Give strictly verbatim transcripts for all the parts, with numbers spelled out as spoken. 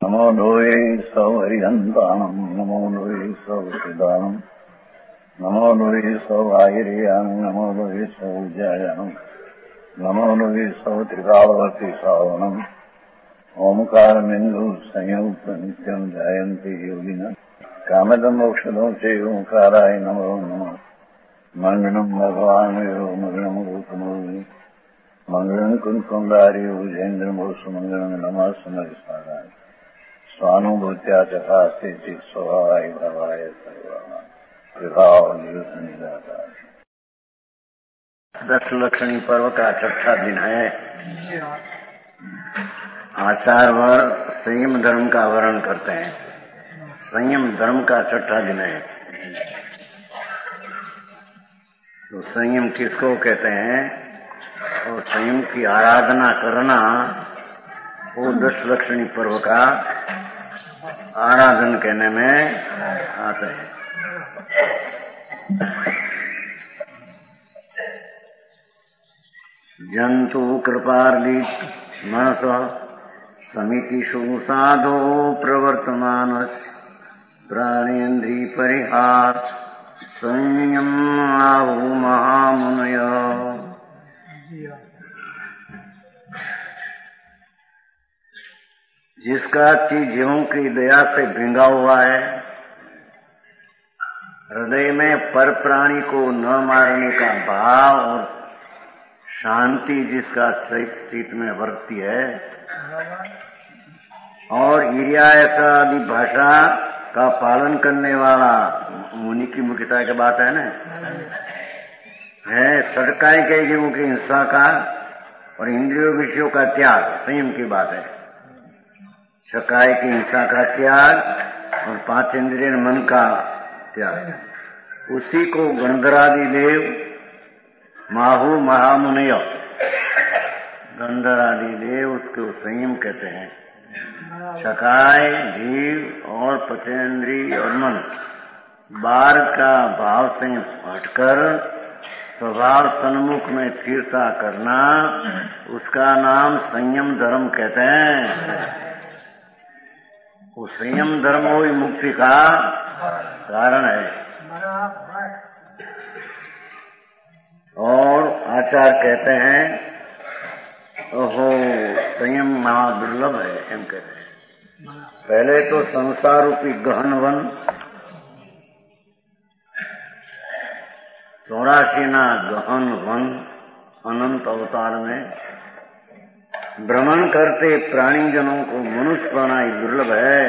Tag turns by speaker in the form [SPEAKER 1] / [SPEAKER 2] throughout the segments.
[SPEAKER 1] नमो लोये सौहरिहन्तानम् नमो लोये सौहृदानम् नमो लोये सौभागिर्यानम् नमो लोये सौविद्यायानम् नमो लोये सौत्रिकावती सावनम् ओंकारमिन्दु संयुक्त नित्यम् जायन्ति योगिनः कामदम् मोक्षदम् च ओंकाराय नमो नमः मङ्गलम् भगवान् यो मङ्गलम् रूपमोहि मङ्गलम् कुन्कुण्डारि भुजेन्द्रमोसु मङ्गलम् नमः समरिसाराय स्वानुभूत्या चकास्ते चित् स्वभावाय भवाय सर्वभाव निराकार।
[SPEAKER 2] दस लक्षणी पर्व का छठा दिन है। आचार वर संयम धर्म का वर्ण करते हैं। संयम धर्म का छठा दिन है। तो संयम किसको कहते हैं और संयम की आराधना करना वो दस लक्षणी पर्व का आराधन कहने में आते हैं। जंतु कृपार्ली मनस समितिषु साधो प्रवर्तमानस् प्राणेन्द्रिय परिहार संयम आहु महामुनय। जिसका चीजों की दया से भिंगा हुआ है, हृदय में पर प्राणी को न मारने का भाव और शांति जिसका चित्त में वर्तती है, और ईर्ष्या ऐसा आदि भाषा का पालन करने वाला मुनि की मुख्यता की बात है ना, है सटकाई कहेगी मुख्य हिंसा का और इंद्रियों विषयों का त्याग संयम की बात है। छकाई की हिंसा का त्याग और पांच इंद्रिय मन का त्याग, उसी को गंधरादि देव माहु महामुनिय, गंधरादि देव उसको संयम कहते हैं। छकाई जीव और पचेंद्री और मन बार का भाव से हटकर स्वभाव सन्मुख में स्थिरता करना, उसका नाम संयम धर्म कहते हैं। वो संयम धर्म ही मुक्ति का कारण है। और आचार्य कहते हैं ओहो संयम महादुर्लभ है, एम कहते हैं। पहले तो संसार रूपी गहन वन चौरासी ना गहन वन अनंत अवतार में भ्रमण करते प्राणीजनों को मनुष्यपना ही दुर्लभ है।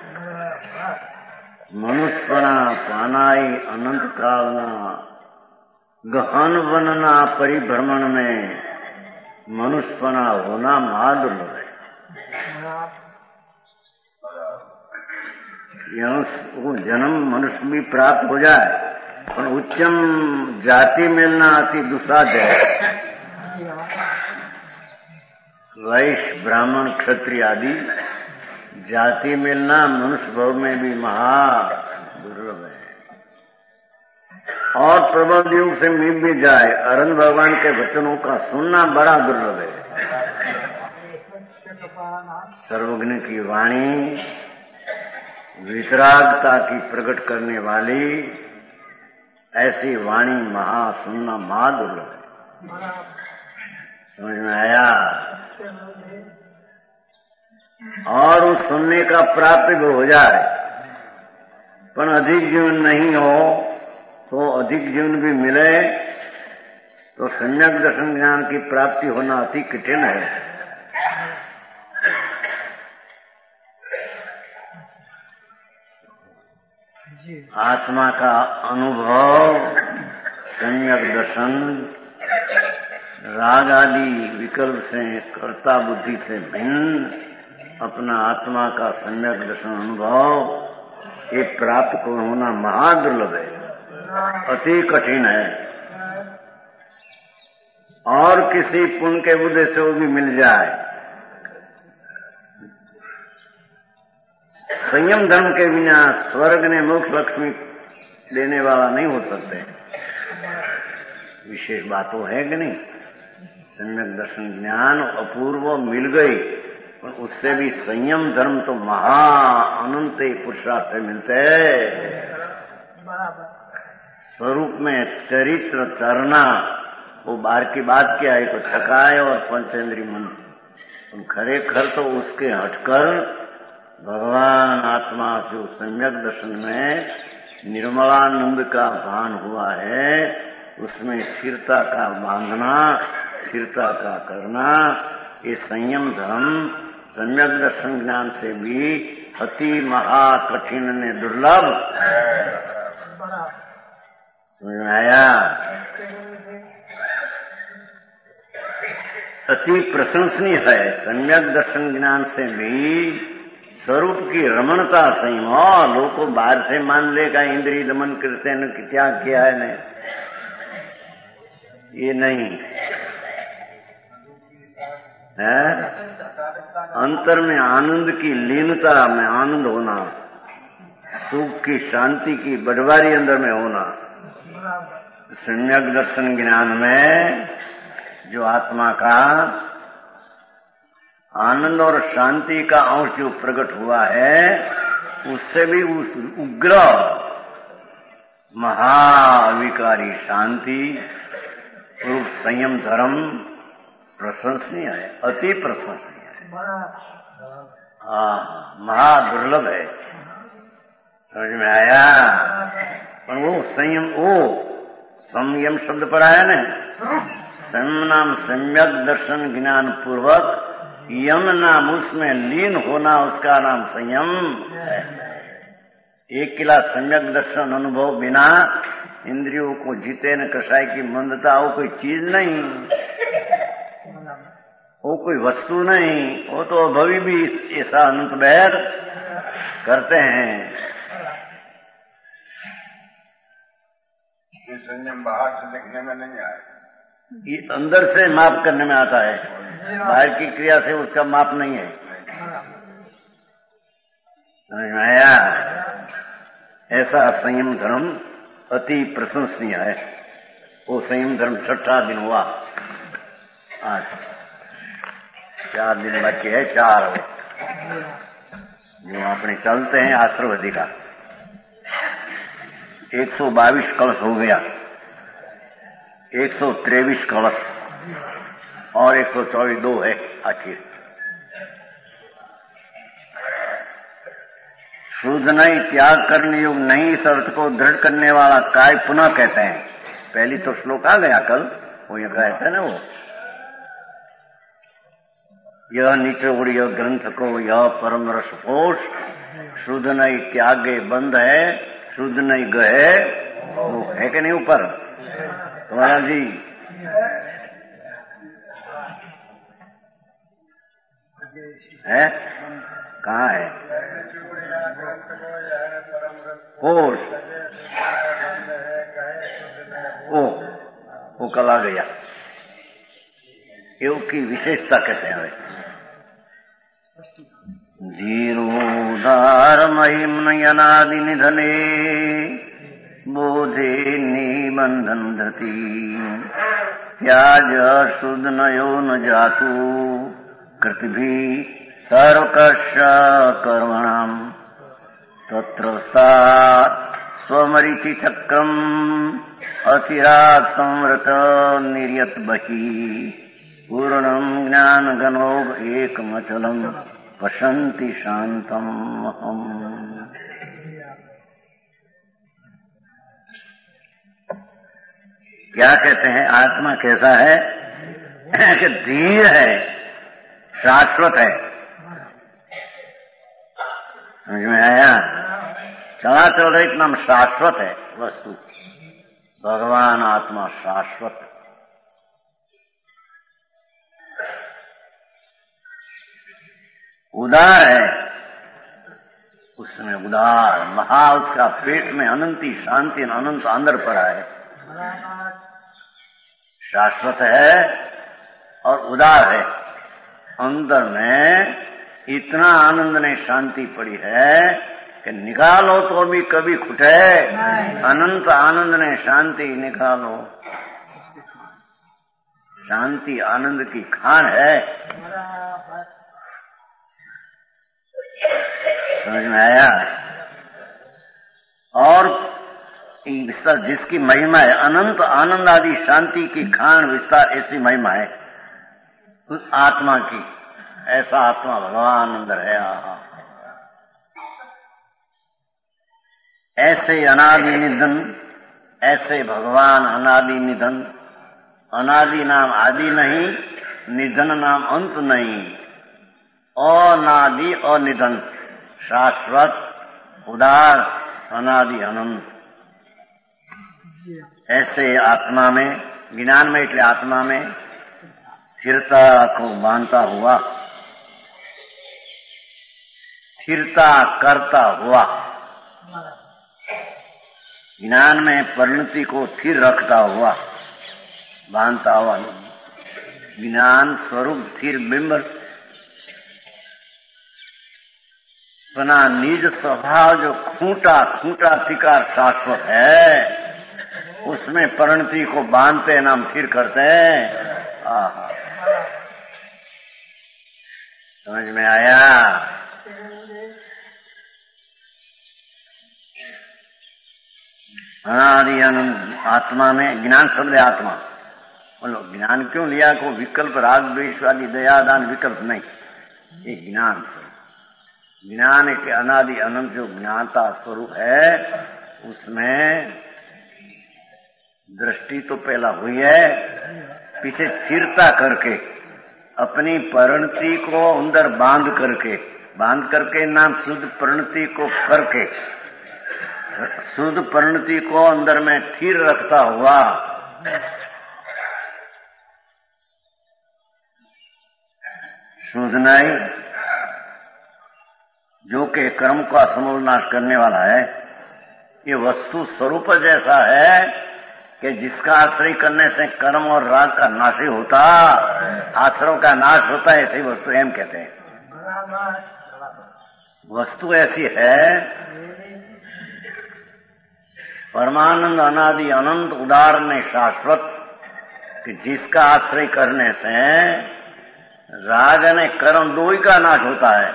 [SPEAKER 2] मनुष्यपना पाना ही अनंत कालना गहन वनना परिभ्रमण में मनुष्यपना होना महादुर्लभ है। वो जन्म मनुष्य भी प्राप्त हो जाए पर उच्चम जाति मिलना अति दुस्साध्य है। वैश्य ब्राह्मण क्षत्रिय आदि जाति मिलना मनुष्य भव में भी महा दुर्लभ है। और प्रबल युग से मिल भी जाए, अरविंद भगवान के वचनों का सुनना बड़ा दुर्लभ है। सर्वज्ञ की वाणी वितरागता की प्रकट करने वाली ऐसी वाणी महा सुनना महा दुर्लभ है। समझ में आया? और उस सुनने का प्राप्ति भी हो जाए, पर अधिक जीवन नहीं हो तो अधिक जीवन भी मिले तो सम्यक दर्शन ज्ञान की प्राप्ति होना अति कठिन है। आत्मा का अनुभव, सम्यक दर्शन, राग आदि विकल्प से कर्ता बुद्धि से भिन्न अपना आत्मा का सम्यक दर्शन अनुभव ये प्राप्त होना महादुर्लभ है, अति कठिन है। और किसी पुण्य के बुद्धि से वो भी मिल जाए, संयम धर्म के बिना स्वर्ग ने मोक्ष लक्ष्मी देने वाला नहीं हो सकते। विशेष बात तो है कि नहीं? सम्यक दर्शन ज्ञान अपूर्व मिल गई और उससे भी संयम धर्म तो महा अनंत पुरुषार्थ से मिलते हैं। स्वरूप में चरित्र चरना वो बाहर की बात क्या है, तो छकाए और पंचेंद्री मन, खरेखर तो उसके हटकर भगवान आत्मा जो सम्यक दर्शन में निर्मलानंद का भान हुआ है, उसमें स्थिरता का बांधना, स्थिरता का करना, ये संयम धर्म सम्यक दर्शन ज्ञान से भी अति महा कठिन ने दुर्लभ। समझ में आया? अति प्रशंसनीय है सम्यक दर्शन ज्ञान से भी स्वरूप की रमणता संयम। लोग को बाहर से मान लेगा इंद्रिय दमन करते न कि क्या किया है ने, ये नहीं है। अंतर में आनंद की लीनता में आनंद होना, सुख की शांति की बड़वारी अंदर में होना, सम्यक दर्शन ज्ञान में जो आत्मा का आनंद और शांति का अंश जो प्रकट हुआ है, उससे भी उस उग्र महाविकारी शांति रूप संयम धर्म प्रशंसनीय है, अति प्रशंसनीय है, हाँ महादुर्लभ है। समझ में आया? पर वो संयम, वो संयम शब्द पढ़ा है ना, संयम नाम सम्यक दर्शन ज्ञान पूर्वक यम नाम उसमें लीन होना, उसका नाम संयम है। एक किला सम्यक दर्शन अनुभव बिना इंद्रियों को जीते न कसाई की मंदता, वो कोई चीज नहीं, वो कोई वस्तु नहीं, वो तो अभी भी ऐसा अनंत बैर करते हैं।
[SPEAKER 1] ये संयम बाहर से देखने में नहीं आए,
[SPEAKER 2] ये अंदर से माप करने में आता है, बाहर की क्रिया से उसका माप नहीं है। समझ में आया? ऐसा संयम धर्म अति प्रशंसनीय है। वो संयम धर्म छठा दिन हुआ, आज चार दिन बाकी है, चार हो जो अपने चलते हैं आश्रवधि का। एक सौ बाईस कलश हो गया, एक सौ तेईस कलश और एक सौ चौबीस दो है आखिर। शुद्ध नहीं, त्याग करने योग्य नहीं, इस अर्थ को दृढ़ करने वाला काय पुनः कहते हैं। पहली तो श्लोक आ गया कल, वो ये कहते हैं ना, वो यह निचोड़ यह ग्रंथ को यह परम रस कोश, शुद्ध नहीं त्यागे बंद है, शुद्ध नहीं गए वो है कि नहीं ऊपर तुम्हारा जी। है कहाँ है कोश? ओ वो कल आ गया, योग की विशेषता कहते हैं। धीरोदार महिम नयनादि निधने बोधे निबंधन धति त्याज शुद्ध नयो न जातु कृतिभि सर्वकर्ष कर्मणाम तत्र सा स्वमरीचि चक्रम अचिराग संवृत निर्यत बही पूर्णम ज्ञान गणोग एकमचलम पशंति शांतम हम। क्या कहते हैं? आत्मा कैसा है कि धीर है, शाश्वत है। समझ में आया? चला चल रही इतना शाश्वत है वस्तु। भगवान आत्मा शाश्वत, उदार है, उसमें उदार महा, उसका पेट में अनंती शांति अनंत अंदर पड़ा है। शाश्वत है और उदार है, अंदर में इतना आनंद ने शांति पड़ी है कि निकालो तो भी कभी खुटे, अनंत आनंद ने शांति निकालो। शांति आनंद की खान है। समझ में आया? और विस्तार जिसकी महिमा है, अनंत आनंद आदि शांति की खान विस्तार, ऐसी महिमा है उस आत्मा की। ऐसा आत्मा भगवान अंदर है। आहा, ऐसे अनादि निधन, ऐसे भगवान अनादि निधन। अनादि नाम आदि नहीं, निधन नाम अंत नहीं। अनादि अनिधन, शाश्वत उदार अनादि अनंत। ऐसे आत्मा में, ज्ञान में એટલે आत्मा में स्थिरता को बांधता हुआ, स्थिरता करता हुआ, ज्ञान में परिणति को स्थिर रखता हुआ, बांधता हुआ, ज्ञान स्वरूप स्थिर बिंब अपना निज स्वभाव जो खूंटा खूंटा शिकार शाश्वत है, उसमें परिणति को बांधते नाम स्थिर करते हैं। आहा, समझ में आया? अनादि अनंत आत्मा में, ज्ञान शब्द आत्मा। बोलो ज्ञान क्यों लिया? को विकल्प राग द्वेष वाली दया दान विकल्प नहीं, ये ज्ञान स्वरूप। ज्ञान एक अनादि अनंत जो ज्ञाता स्वरूप है, उसमें दृष्टि तो पहला हुई है, पीछे स्थिरता करके अपनी परिणति को अंदर बांध करके, बांध करके नाम शुद्ध परिणति को करके, शुद्ध परिणति को अंदर में स्थिर रखता हुआ शुद्ध नहीं, जो के कर्म का समूल नाश करने वाला है। ये वस्तु स्वरूप जैसा है कि जिसका आश्रय करने से कर्म और राग का नाश ही होता, आश्रव का नाश होता है, ऐसी वस्तु एम कहते हैं। वस्तु ऐसी है, परमानंद अनादि अनंत उदार ने शाश्वत, कि जिसका आश्रय करने से राग ने कर्म दो ही का नाश होता है।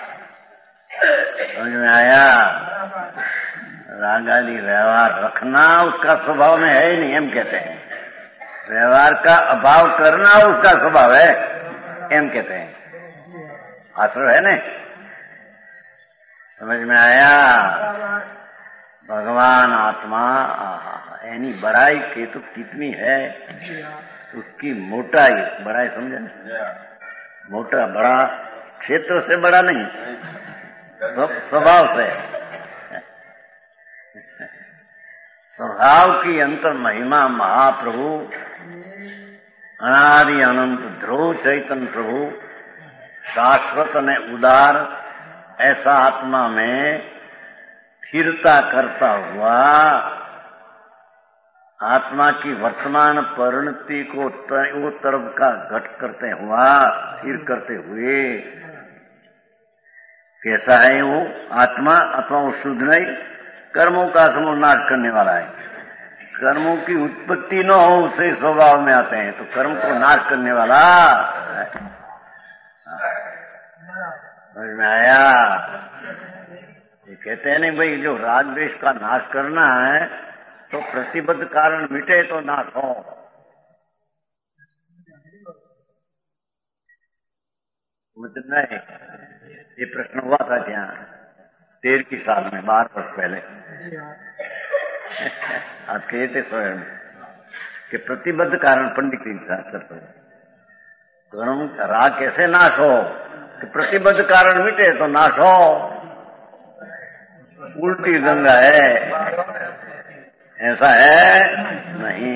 [SPEAKER 2] समझ में आया? राग आदि व्यवहार रखना उसका स्वभाव में है ही नहीं, एम कहते हैं। व्यवहार का अभाव करना उसका स्वभाव है, एम कहते हैं। आश्रय है ना? समझ में आया? भगवान आत्मा यानी बड़ाई के तो कितनी है, उसकी मोटाई, बड़ाई समझे ना? मोटा बड़ा क्षेत्र से बड़ा नहीं, स्वभाव से, स्वभाव की अंतर महिमा महाप्रभु अनादि अनंत ध्रुव चैतन्य प्रभु शाश्वत ने उदार ऐसा आत्मा में स्थिरता करता हुआ, आत्मा की वर्तमान परिणति को वो तरफ का घट करते हुआ, स्थिर करते हुए, कैसा है वो आत्मा? अथवा वो शुद्ध नहीं, कर्मों का समूल नाश करने वाला है। कर्मों की उत्पत्ति न हो उसे स्वभाव में आते हैं, तो कर्म को नाश करने वाला है। समझ में आया? ये कहते हैं नहीं भाई, जो राग द्वेष का नाश करना है तो प्रतिबद्ध कारण मिटे तो नाश हो। नहीं, ये प्रश्न हुआ था क्या तेर की साल में, बारह वर्ष पहले आज कहते स्वयं कि प्रतिबद्ध कारण पंडित कर्म राग कैसे नाश हो कि प्रतिबद्ध कारण मिटे तो नाश हो। उल्टी गंगा है, ऐसा है नहीं।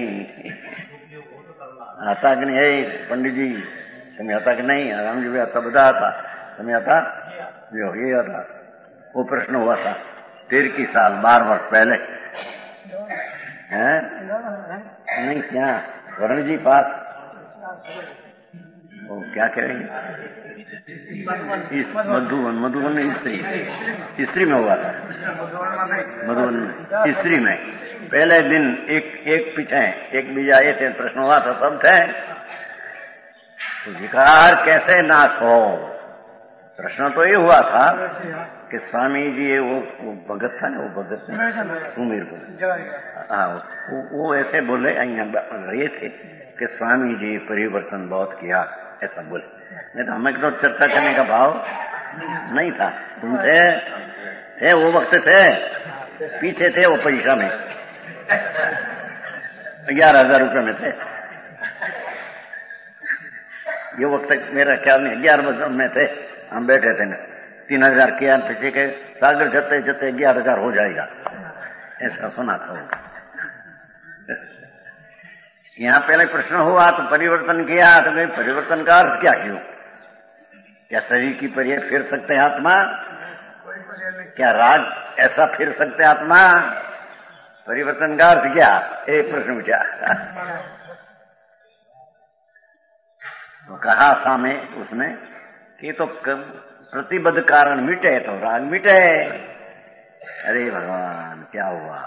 [SPEAKER 2] आता कि नहीं है पंडित जी? तुम्हें आता कि नहीं? राम जी भी आता, बता आता, तुम्हें आता जो ये आता। वो प्रश्न हुआ था तेर की साल, बारह वर्ष पहले है? नहीं क्या वरुण जी पास, वो क्या कहेंगे? इस मधुबन, मधुबन में स्त्री स्त्री में हुआ था, मधुबन में स्त्री में पहले दिन एक एक पीछे एक बीजा ये थे, प्रश्न हुआ था, सब थे। तो विकार कैसे नाश हो? प्रश्न तो ये हुआ था कि स्वामी जी वो, वो भगत था ना, वो भगत सुमेर भगत, हाँ वो, वो ऐसे बोले रहे थे कि स्वामी जी परिवर्तन बहुत किया, ऐसा बोले। नहीं तो हमें तो चर्चा करने का भाव नहीं था। तुम थे, थे वो वक्त थे, पीछे थे वो परीक्षा में, ग्यारह हजार रुपये में थे। ये वक्त मेरा ख्याल नहीं, ग्यारह हजार में थे हम, बैठे थे ना, तीन हजार किया पीछे के सागर जते जते ग्यारह हजार हो जाएगा, ऐसा सुना था। यहाँ पहले प्रश्न हुआ तो परिवर्तन किया, तो भाई परिवर्तन का अर्थ क्या क्यों? क्या शरीर की परिया फिर सकते हैं आत्मा? क्या राग ऐसा फिर सकते आत्मा? परिवर्तन का अर्थ क्या? एक प्रश्न पूछा। तो कहा सामे उसने कि तो प्रतिबद्ध कारण मिटे तो राग मिटे। अरे भगवान क्या हुआ?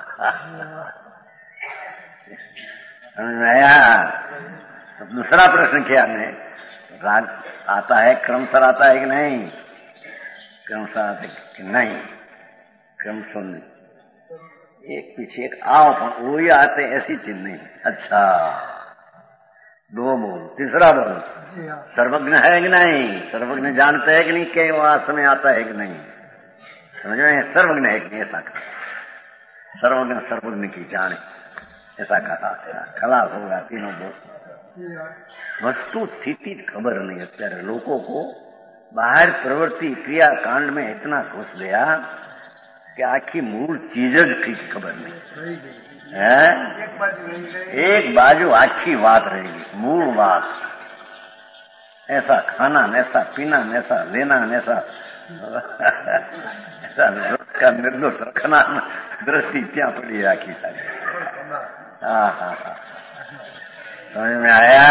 [SPEAKER 2] समझ में आया? तो दूसरा प्रश्न किया हमने, राग आता है क्रमशः आता है कि नहीं? क्रमशः आता है कि नहीं? क्रम सुन एक पीछे एक आओ, वो ही आते ऐसी चीज नहीं। अच्छा दो बोल, तीसरा बोल, सर्वज्ञ है कि नहीं? सर्वज्ञ जानते है कि नहीं कि वहां समय आता है कि नहीं? समझ में? सर्वज्ञ है कि नहीं? ऐसा कहा, सर्वज्ञ सर्वज्ञ की जाने, ऐसा कहा। खलास होगा तीनों बोल। वस्तु स्थिति खबर नहीं। અત્યારે लोगों को बाहर प्रवृत्ति क्रिया कांड में इतना घुस गया कि आखी मूल चीज ज ठीक खबर नहीं है। एक बाजू आखी बात रहेगी, मूल बात, ऐसा खाना ऐसा पीना ऐसा लेना ऐसा ऐसा निर्दोष रखना दृष्टि क्या पड़ी आखी सारी। हाँ हाँ हाँ समझ में आया?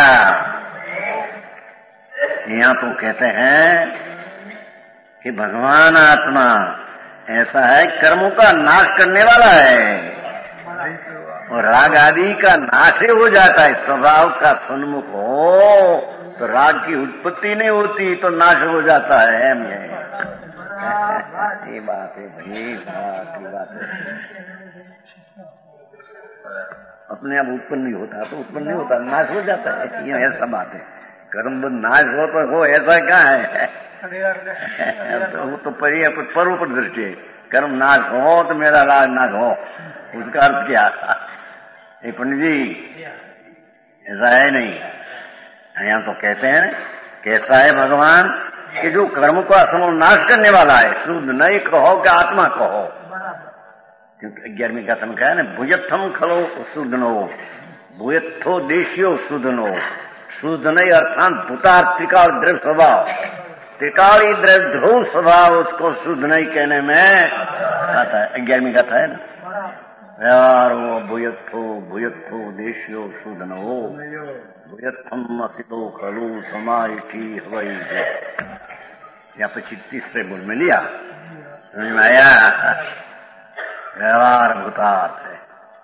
[SPEAKER 2] यहाँ तो कहते हैं कि भगवान आत्मा ऐसा है, कर्मों का नाश करने वाला है और राग आदि का नाश ही हो जाता है। स्वभाव का सन्मुख हो तो राग की उत्पत्ति नहीं होती, तो नाश हो जाता है। हम ये बात है भाई, बात ये बात है। अपने आप उत्पन्न नहीं होता तो उत्पन्न नहीं होता, नाश हो जाता है। ये ऐसा बात है। कर्म नाश हो तो हो, ऐसा क्या है? तो वो तो परि परोपर दृष्टि है। कर्म नाश हो तो मेरा राग नाश हो, उसका अर्थ क्या? ये पंडित जी ऐसा है नहीं। यहाँ तो कहते हैं कैसा है भगवान कि जो कर्म को असमूल नाश करने वाला है। शुद्ध नहीं कहो कि आत्मा कहो, क्योंकि ग्यारहवीं का तम कहा है ना, भुजत्थम खलो शुद्धनो भूयत्थो देशियो शुद्धनो। शुद्ध नहीं अर्थात भूतार त्रिकाल द्रव्य स्वभाव, त्रिकाली द्रव्य ध्रुव स्वभाव, उसको शुद्ध नहीं कहने में आता है। ग्यारहवीं का था है ना यार, वो भूयत्थो भूयत्थो देशियो शुद्धनो भूयत्थम असितो खलु समाइठी हवई। यहाँ पे तीसरे बोल में लिया, समझ में आया? व्यवहार भूतार्थ है,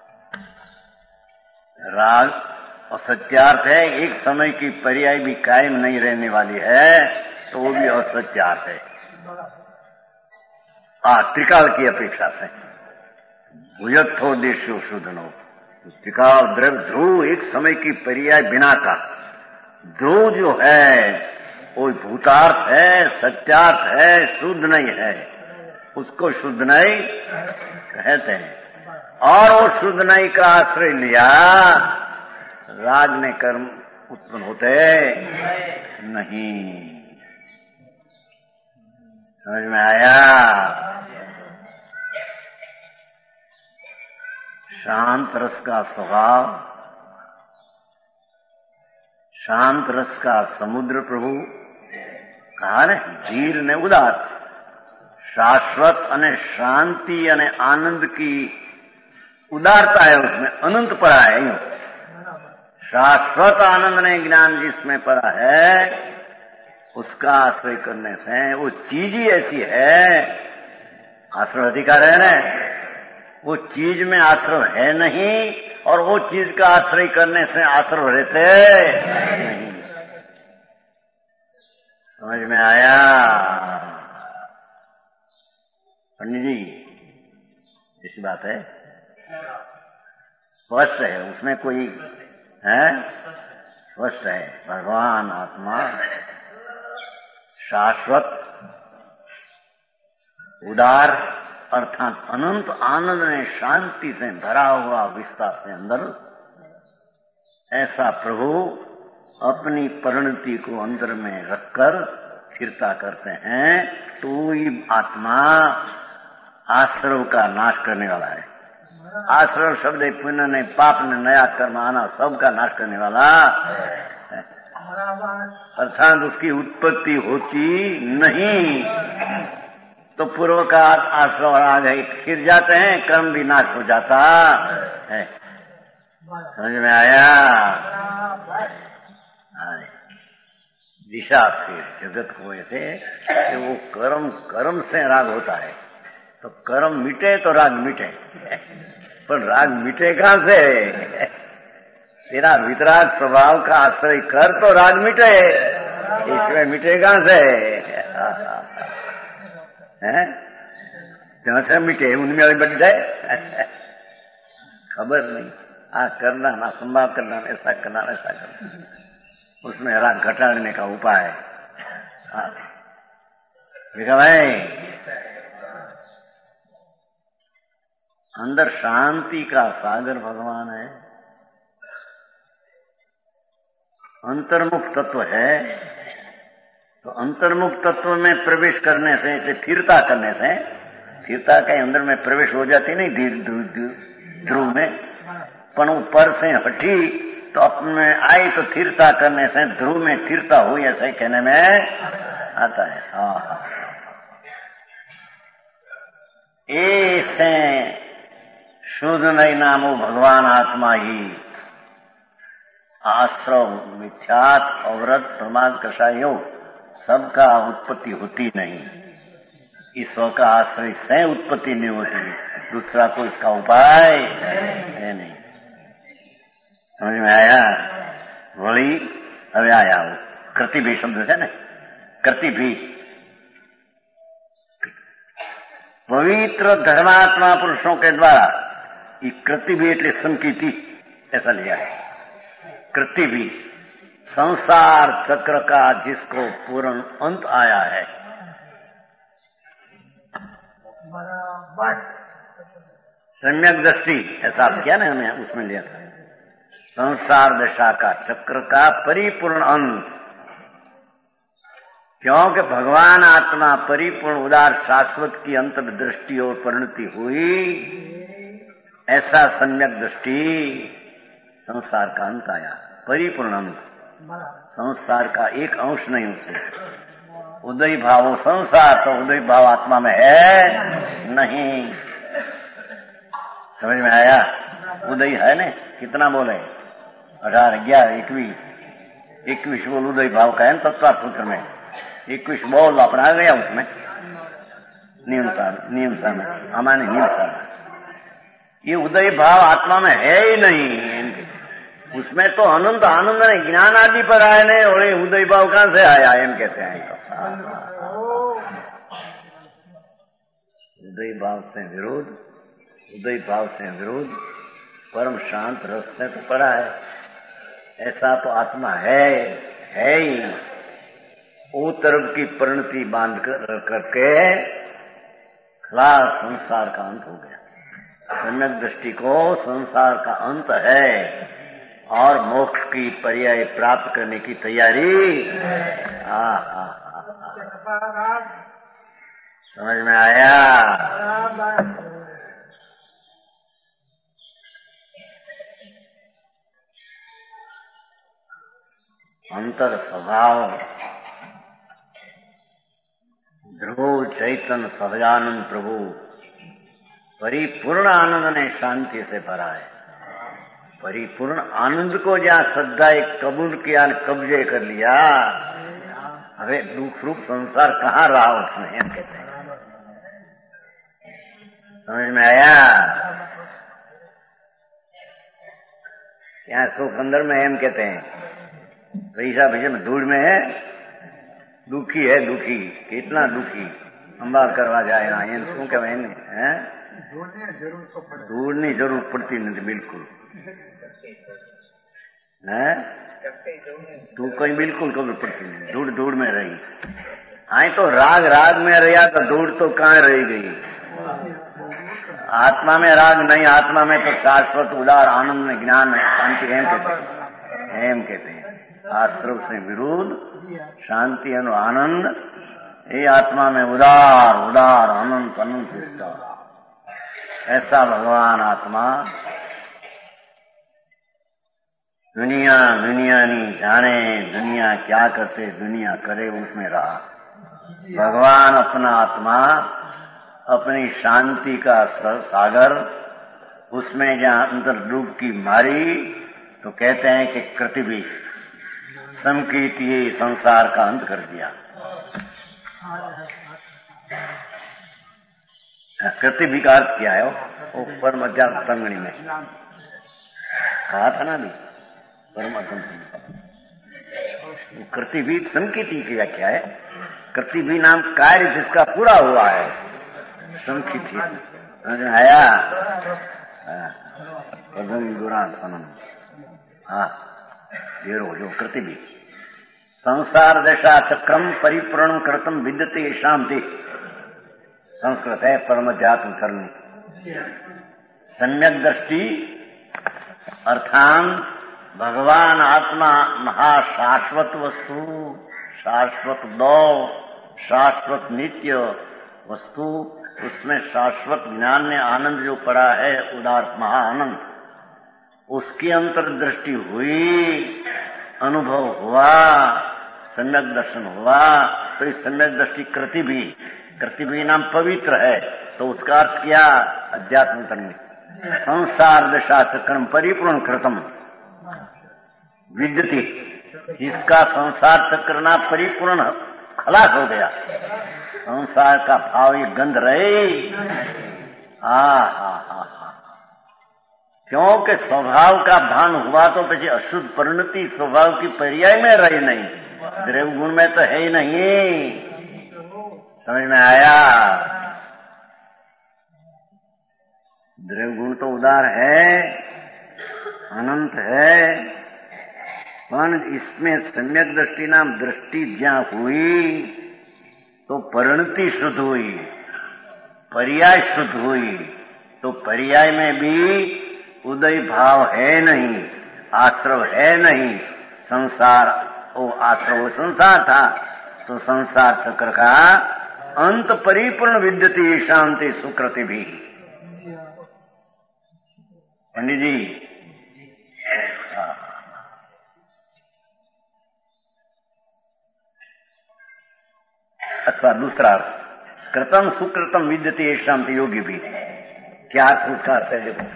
[SPEAKER 2] राग और सत्यार्थ है। एक समय की पर्याय भी कायम नहीं रहने वाली है, तो वो भी असत्यार्थ है आ त्रिकाल की अपेक्षा से। भूयत्थो देशो शुद्धनो, त्रिकाल द्रव्य ध्रुव एक समय की पर्याय बिना का ध्रुव जो है वो भूतार्थ है, सत्यार्थ है, शुद्ध नहीं है, उसको शुद्ध नहीं कहते हैं। और वो शुद्ध नहीं का आश्रय लिया, राग ने कर्म उत्पन्न होते नहीं। समझ में आया? शांत रस का स्वभाव, शांत रस का समुद्र प्रभु कहा ने धीर ने उदार, शाश्वत अने शांति अने आनंद की उदारता है, उसमें अनंत पड़ा है। यूं शाश्वत आनंद ने ज्ञान जिसमें पड़ा है, उसका आश्रय करने से वो चीज ही ऐसी है। आश्रय अधिकार है ना, वो चीज में आश्रय है नहीं, और वो चीज का आश्रय करने से आश्रय रहते नहीं। समझ में आया? पंडित जी ऐसी बात है, स्पष्ट है, उसमें कोई है, स्पष्ट है। भगवान आत्मा शाश्वत उदार अर्थात अनंत आनंद में शांति से भरा हुआ विस्तार से अंदर, ऐसा प्रभु अपनी परिणति को अंदर में रखकर स्थिरता करते हैं। तो ये आत्मा आश्रव का नाश करने वाला है। आश्रव शब्द पुण्य ने, पाप ने, नया कर्म आना, सबका नाश करने वाला है। अर्थात उसकी उत्पत्ति होती नहीं। तो पूर्व का आश्रव आ गए खिर जाते हैं, कर्म भी नाश हो जाता है। समझ में आया? दिशा फिर जगत को ऐसे कि वो कर्म कर्म से राग होता है। तो कर्म मिटे तो राग मिटे, पर राग मिटे कहां से? तेरा वितराग स्वभाव का आश्रय कर तो राग मिटे, इसमें मिटे कहां से? हैं? जहां से मिटे उनमें अभी बढ़ जाए खबर नहीं। आ करना ना, संभाव करना, ऐसा करना, ऐसा करना, उसमें राग घटाने का उपाय है। हाँ देखा भाई, अंदर शांति का सागर भगवान है, अंतर्मुख तत्व है। तो अंतर्मुख तत्व में प्रवेश करने से, स्थिरता करने से, स्थिरता के अंदर में प्रवेश हो जाती नहीं धीरे ध्रुव में, पण ऊपर से हटी तो अपने आई तो स्थिरता करने से ध्रुव में स्थिरता हुई, ऐसे कहने में आता है। हाँ ऐसे शुद्ध नहीं नामो भगवान आत्मा ही आश्रव मिथ्यात अवरत प्रमाद कषायो सबका उत्पत्ति होती नहीं। ईश्वर का आश्रय से उत्पत्ति नहीं होती, दूसरा कोई इसका उपाय है नहीं। समझ में आया? वही अब आया वो कृति भी शब्द है ना, कृति भी पवित्र धर्मात्मा पुरुषों के द्वारा ये कृति भी એટલે संकीति ऐसा लिया है। कृति भी संसार चक्र का जिसको पूर्ण अंत आया है, सम्यक दृष्टि ऐसा किया ना हमें, उसमें लिया था। संसार दशा का चक्र का परिपूर्ण अंत, क्योंकि भगवान आत्मा परिपूर्ण उदार शाश्वत की अंतर दृष्टि और परिणति हुई, ऐसा सम्यक दृष्टि संसार का अंत आया, परिपूर्ण अंत। संसार का एक अंश नहीं उसमें। उदय भाव संसार तो उदय भाव आत्मा में है नहीं। समझ में आया? उदय है ना, कितना बोले? अठारह ग्यारह इक्कीस इक्कीस बोल उदय भाव का है तत्वार्थ सूत्र में। इक्कीस बोल अपना गया उसमें नियम सार नियम सार में, हमारे नियम सार। ये उदय भाव आत्मा में है ही नहीं। उसमें तो अनंत आनंद ने ज्ञान आदि पर आए नहीं, और ये उदय भाव कहां से आया एम कहते हैं। उदय भाव से विरोध, उदय भाव से विरोध परम शांत रस से तो पड़ा है। ऐसा तो आत्मा है है ही। वो तरफ की परिणति बांध कर करके खलास संसार का अंत हो गया। सम्यक दृष्टि को संसार का अंत है और मोक्ष की पर्याय प्राप्त करने की तैयारी। हाँ हाँ हाँ, समझ में आया? अंतर स्वभाव ध्रुव चैतन्य सहजानंद प्रभु परिपूर्ण आनंद ने शांति से भरा है। परिपूर्ण आनंद को जहां श्रद्धा एक कबूल किया, कब्जे कर लिया, अरे दुख रूप संसार कहाँ रहा उसमें, हम कहते हैं। समझ में आया? यहाँ सुख अंदर में हम कहते हैं, पैसा भैया में धूल में है, दुखी है दुखी, कितना दुखी, અંબા કરવા જાય એને શું કહેવાય એને હે ધૂળની જરૂર પડતી નથી બિલકુલ હે તું કઈ બિલકુલ ખબર પડતી नहीं धूड़ धूड़ में रही आई तो राग राग में रहा तो धूड़ तो कहाँ रही गई आत्मा में राग नहीं आत्मा में तो शाश्वत उदार आनंद में ज्ञान में शांति एम कहते हैं एम कहते हैं आश्रव से विरुद्ध शांति और आनंद ये आत्मा में उदार उदार अनंत अनंत विस्तार ऐसा भगवान आत्मा दुनिया दुनिया नहीं जाने दुनिया क्या करते दुनिया करे उसमें रहा भगवान अपना आत्मा अपनी शांति का सागर उसमें जहां अंदर डुबकी मारी तो कहते हैं कि कृतिभी समकीर्ति संसार का अंत कर दिया कृतिभी का अर्थ क्या है वो परम अध्यात्म तंगड़ी में कहा था ना भी परमात्मा कृतिभी संकीर्ति क्या क्या है कृतिभी नाम कार्य जिसका पूरा हुआ है संकीर्ति आया सनम हाँ ये रो जो कृतिभी संसार दशा चक्रम परिपूर्ण कृतम विद्यते शांति संस्कृत है परमाध्यात्म करनी सम्यक दृष्टि अर्थान भगवान आत्मा महाशाश्वत वस्तु शाश्वत दो शाश्वत नित्य वस्तु उसमें शाश्वत ज्ञान ने आनंद जो पड़ा है उदार महाआनंद उसकी अंतर्दृष्टि हुई अनुभव हुआ सम्यक दर्शन हुआ तो इस सम्यक दृष्टि कृति भी कृति भी नाम पवित्र है तो उसका अर्थ क्या अध्यात्म करने संसार दशा चक्रम परिपूर्ण कृतम विद्यति जिसका संसार चक्र ना परिपूर्ण खलास हो गया संसार का भाव ये गंध रहे हा हा हा हा क्योंकि स्वभाव का भान हुआ तो पीछे अशुद्ध परिणति स्वभाव की पर्याय में रही नहीं द्रव्य गुण में तो है ही नहीं समझ में आया द्रव्य गुण तो उदार है अनंत है पर इसमें सम्यक दृष्टि नाम दृष्टि जहां हुई तो परिणति शुद्ध हुई पर्याय शुद्ध हुई तो पर्याय में भी उदय भाव है नहीं आश्रव है नहीं संसार वो आश्रव संसार था तो संसार चक्र का अंत परिपूर्ण विद्यति शांति सुकृति भी पंडित जी अथवा दूसरा अर्थ कृतम सुकृतम विद्यते शांति योगी भी क्या अर्थ उसका अर्थ है देखो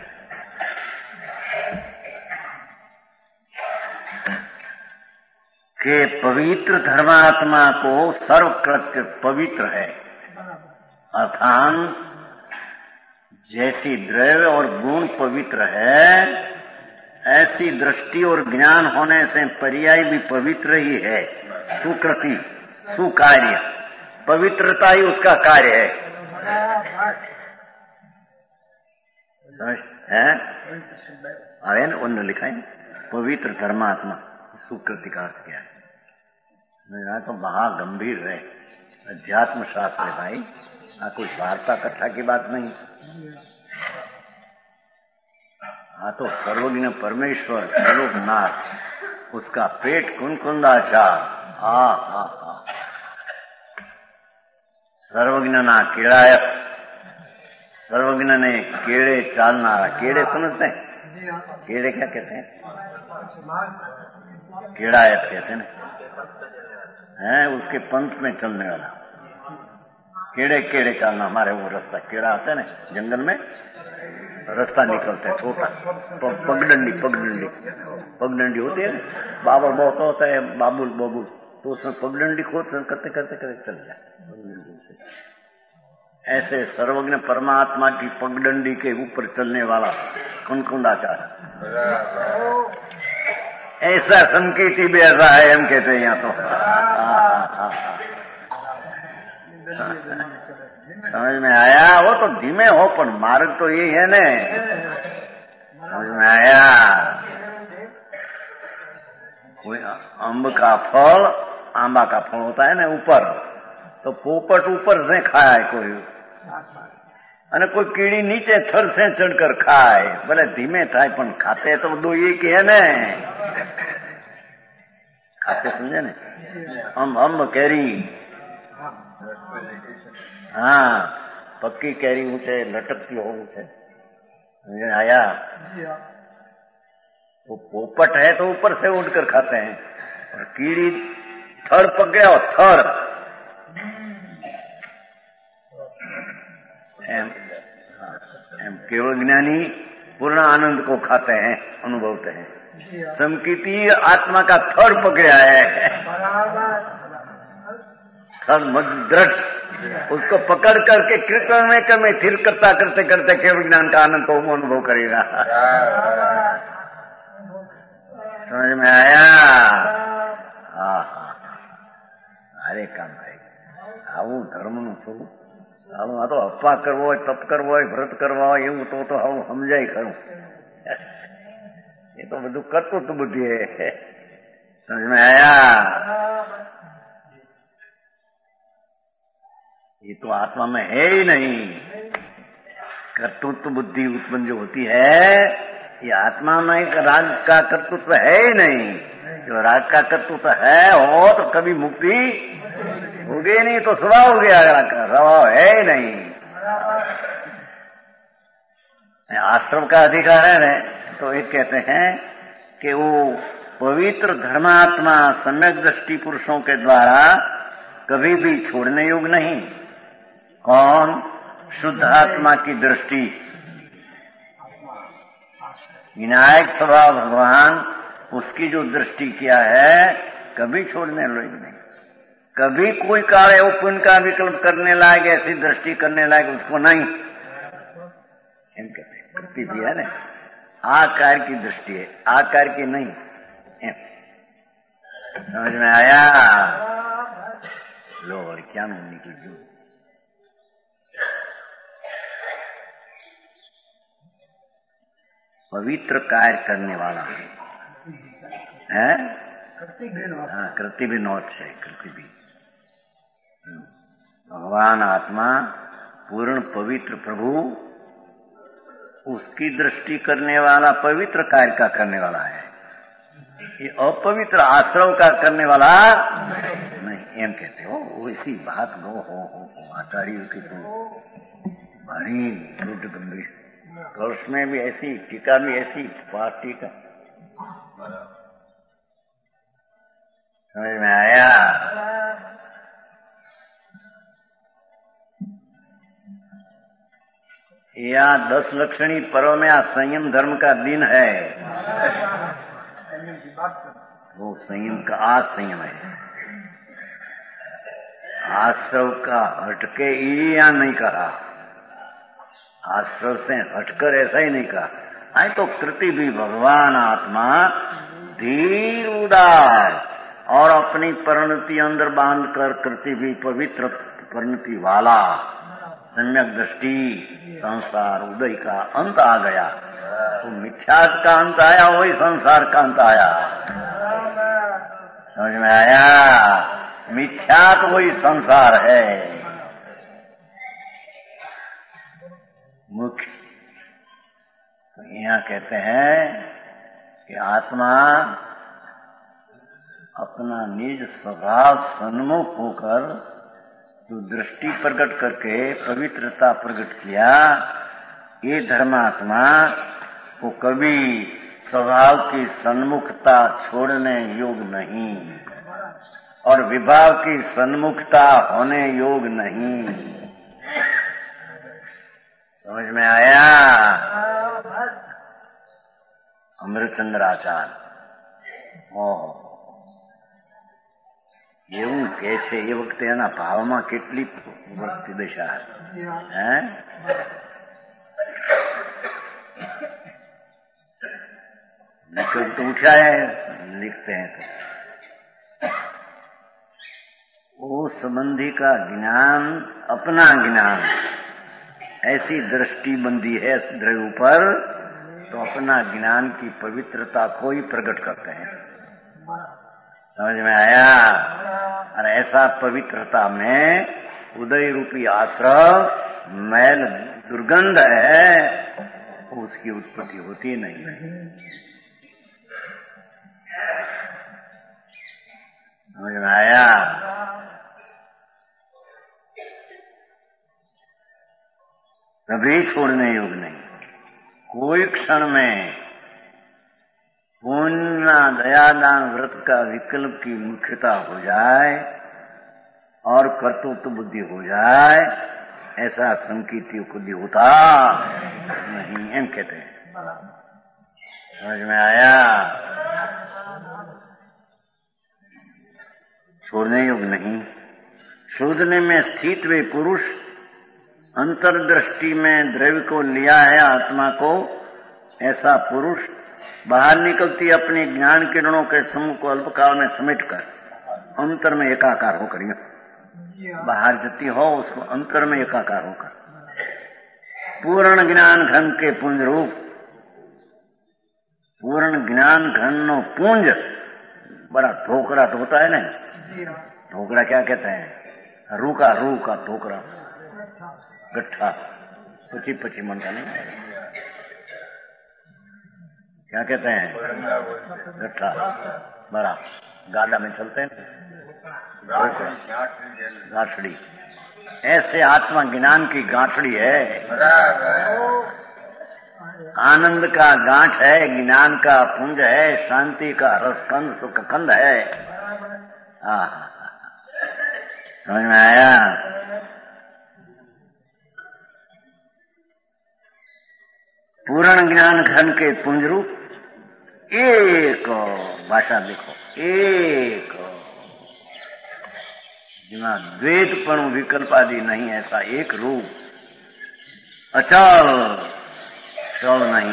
[SPEAKER 2] कि पवित्र धर्मात्मा को सर्वकृत्य पवित्र है अर्थान जैसी द्रव्य और गुण पवित्र है ऐसी दृष्टि और ज्ञान होने से पर्याय भी पवित्र ही है सुकृति सुकार्य पवित्रता ही उसका कार्य है समझ है आए ना उन्होंने लिखा है पवित्र धर्मात्मा सुकृति का अर्थ क्या है तो महागंभीर है अध्यात्म शास्त्र है भाई हाँ कोई वार्ता कथा की बात नहीं हाँ तो सर्वज्ञ परमेश्वर लोकनाथ उसका पेट कुंकुंदाचार हा हा हा सर्वज्ञ ना केड़ायत सर्वज्ञ ने केड़े चालनारा केड़े समझते हैं केड़े क्या कहते हैं केड़ायत कहते हैं हैं उसके पंथ में चलने वाला केड़े केड़े चालना हमारे वो रास्ता केड़ा आता है ना जंगल में रास्ता निकलता है छोटा पगडंडी पगडंडी पगडंडी होती है बाबा बहुत होता है बाबुल बाबुल तो उसमें पगडंडी खोद करते करते करते चल जाए ऐसे सर्वज्ञ परमात्मा की पगडंडी के ऊपर चलने वाला कुंकुंदाचार ऐसा संकेती भी ऐसा है हम कहते हैं यहाँ तो समझ में आया? वो तो धीमे हो पर मार्ग तो यही है ने। समझ में आया? कोई अम्ब का फल, आंबा का फल होता है ना ऊपर, तो पोपट ऊपर से खाए कोई, અને કોઈ કીડી નીચે થર से ચડકર ખાય, ભલે ધીમે થાય પણ ખાતે તો બધું એક હે ને, ખાતે સમજે ને? અમ અમ કેરી, हाँ पक्की कैरी ऊंचे लटकती हो ऊंचे, समझ आया? वो पोपट है तो ऊपर से उड़कर खाते हैं, और कीड़ी थर पक गया और थर एम, एम केवल ज्ञानी पूर्ण आनंद को खाते हैं, अनुभवते हैं। समकीती आत्मा का थर पकड़ा है, थर दृढ़, उसको पकड़ करके कृतन में कमे थिर करता करते करते केवल ज्ञान का आनंद को अनुभव करेगा। समझ में आया? हाँ हाँ, अरे काम भाई આવું ધર્મનું સ્વરૂપ, આવું આ તો અપવા કરવો હોય, તપ કરવો હોય, વ્રત કરવા હોય એવું તો તો આવું સમજાય ખરું, એ તો બધું કરતું તું બુદ્ધિ। સમજ में आया? ये तो आत्मा में है ही नहीं। कर्तृत्व बुद्धि उत्पन्न जो होती है, ये आत्मा में एक राग का कर्तृत्व है ही नहीं। जो राग का कर्तृत्व है हो तो कभी मुक्ति होगी नहीं, तो स्वभाव हो गया, राग का स्वभाव है ही नहीं। आश्रम का अधिकार है ना, तो एक कहते हैं कि वो पवित्र धर्मात्मा सम्यक दृष्टि पुरुषों के द्वारा कभी भी छोड़ने योग्य नहीं। कौन? शुद्ध आत्मा की दृष्टि, विनायक स्वभाव भगवान, उसकी जो दृष्टि किया है कभी छोड़ने योग्य नहीं। कभी कोई कार्य पुण्य का विकल्प करने लायक, ऐसी दृष्टि करने लायक उसको नहीं। एम कहते हैं, कृति भी है ना, आकार की दृष्टि है, आकार की नहीं। एम समझ में आया? लो और क्या निकल जो पवित्र कार्य करने वाला है, हाँ कृति भी नोट है, कृति भी भगवान आत्मा पूर्ण पवित्र प्रभु, उसकी दृष्टि करने वाला पवित्र कार्य का करने वाला है। ये अपवित्र आश्रम का करने वाला नहीं। एम कहते हो वैसी बात नो हो, हो आचार्य की तो बड़ी रुद्र गंभीर, तो उसमें भी ऐसी टीका भी ऐसी पाठ टीका। समझ में आया? या दस लक्षणी पर्व में आज संयम धर्म का दिन है, वो संयम का आज संयम है। आश्रव का हटके या नहीं कहा, आश्रव से हटकर ऐसा ही नहीं कहा। आई तो कृति भी भगवान आत्मा धीर उदार और अपनी परिणति अंदर बांध कर कृति भी पवित्र परिणति वाला, सम्यक दृष्टि, संसार उदय का अंत आ गया। तो मिथ्यात का अंत आया, वही संसार का अंत आया। समझ में आया? मिथ्यात वही संसार है। मुख्य तो यहाँ कहते हैं कि आत्मा अपना निज स्वभाव सन्मुख होकर जो दृष्टि प्रकट करके पवित्रता प्रकट किया, ये धर्मात्मा को कभी स्वभाव की सन्मुखता छोड़ने योग्य नहीं और विभाव की सन्मुखता होने योग्य नहीं। समझ में आया? अमृतचंद्र आचार्य એવું કે છે, એ વખતે એના ભાવમાં કેટલી વૃત્તિ દશા है? निकल तो उठा है, लिखते हैं तो वो संबंधी का ज्ञान अपना ज्ञान, ऐसी दृष्टि बंदी है द्रव्य पर, तो अपना ज्ञान की पवित्रता को ही प्रकट करते हैं। समझ में आया? और ऐसा पवित्रता में उदय रूपी आश्रम मैल दुर्गंध है, उसकी उत्पत्ति होती नहीं। समझ में आया? कभी छोड़ने योग्य नहीं। कोई क्षण में पुण्य दयादान व्रत का विकल्प की मुख्यता हो जाए और कर्तृत्व बुद्धि हो जाए, ऐसा संकीर्ति बुद्धि होता नहीं, एम कहते हैं। समझ में आया? छोड़ने योग्य नहीं। शोधने में स्थित वे पुरुष अंतर्दृष्टि में द्रव्य को लिया है, आत्मा को। ऐसा पुरुष बाहर निकलती अपने ज्ञान किरणों के समूह को अल्पकाल में समेटकर अंतर में एकाकार होकर, बाहर जती हो उसको अंतर में एकाकार होकर पूर्ण ज्ञान घन के पुंज रूप, पूर्ण ज्ञान घन पुंज, बड़ा ठोकरा तो होता है ना। ठोकरा क्या कहते हैं? रू का रू का ठोकरा, गट्ठा, पची पची मन का नहीं, क्या कहते हैं? गट्ठा, बड़ा गाड़ा में चलते हैं, गांठड़ी। ऐसे आत्मा ज्ञान की गांठड़ी है, आनंद का गांठ है, ज्ञान का पुंज है, शांति का रसकंद सुखकंद है। हाँ, समझ में आया? पूर्ण ज्ञान घन के पुंज रूप एक, भाषा देखो, एक जिना द्वैतपण विकल्प आदि नहीं, ऐसा एक रूप, अचल, चल नहीं,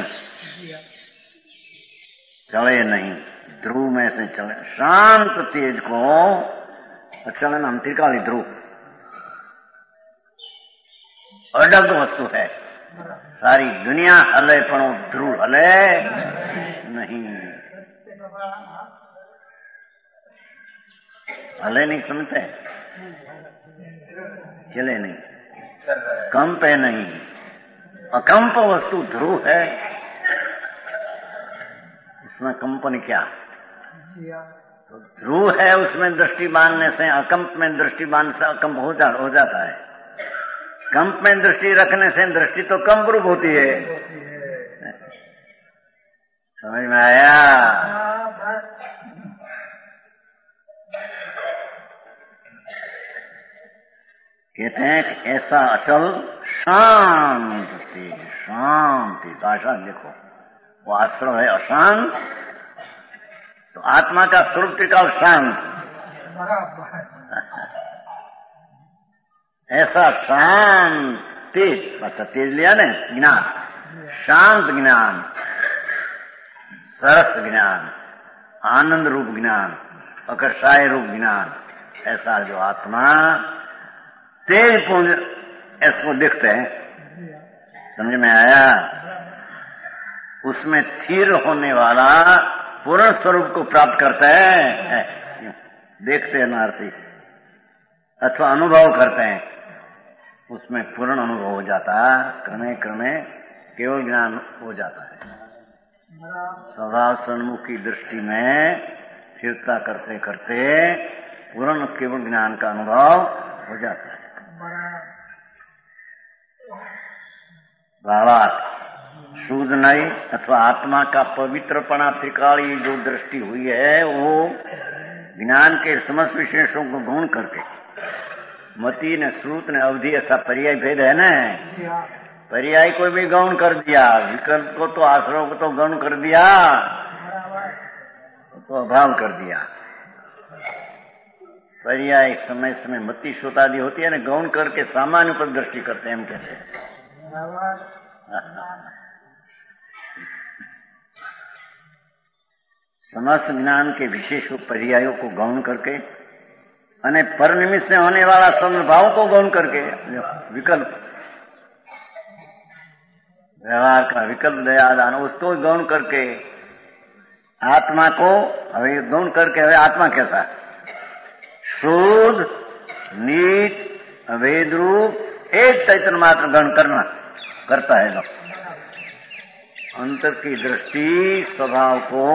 [SPEAKER 2] चले नहीं, ध्रुव में से चले, शांत तेज को अचल नाम त्रिकाली ध्रुव, अडग वस्तु है। सारी दुनिया हले पण ध्रुव हले नहीं, हले नहीं, समझते? चले नहीं, कंपे नहीं, अकंप वस्तु ध्रुव है। उसमें कंपन क्या? तो ध्रुव है, उसमें दृष्टि बांधने से, अकंप में दृष्टि बांधने से अकंप हो, जा, हो जाता है। कंप में दृष्टि रखने से दृष्टि तो कंप रूप होती है। समझ में आया? कहते हैं कि ऐसा अचल शांति, शांति भाषा देखो, वो आश्रम है अशांत, तो आत्मा का स्वरूप त्रिकाल शांत, ऐसा शांत तेज, अच्छा तेज लिया ने, ज्ञान, शांत ज्ञान, सरस ज्ञान, आनंद रूप ज्ञान, आकर्षाय रूप ज्ञान, ऐसा जो आत्मा तेज पुंज, इसको देखते हैं। समझ में आया? उसमें स्थिर होने वाला पूर्ण स्वरूप को प्राप्त करता है, देखते हैं नारती, अथवा अनुभव करते हैं, उसमें पूर्ण अनुभव हो जाता है, क्रमे क्रमे केवल ज्ञान हो जाता है। स्वभाव सन्मुखी दृष्टि में स्थिरता करते करते पूर्ण केवल ज्ञान का अनुभव हो जाता है। भावार्थ शुद्ध नहीं अथवा आत्मा का पवित्रपना त्रिकाली जो दृष्टि हुई है, वो ज्ञान के समस्त विशेषों को गौण करके, मति ने श्रुत ने अवधि ऐसा पर्याय भेद है ना, पर्याय को भी गौण कर दिया, विकल्प को तो आश्रम को तो गौण कर दिया, तो अभाव कर दिया। पर्याय समय समय मति श्रुत आदि होती है ना, गौण करके सामान्य पर दृष्टि करते हैं, हम कहते हैं। समस्त ज्ञान के विशेष पर्यायों को गौण करके અને परनिमित्त से होने वाला समभाव को गौण करके विकल्प व्यवहार का विकल्प दया दान उसको गौण करके आत्मा को હવે ગૌણ करके હવે आत्मा कैसा शुद्ध नीच अभेद रूप एक चैतन्य मात्र गण करना करता है लोग अंतर की दृष्टि स्वभाव को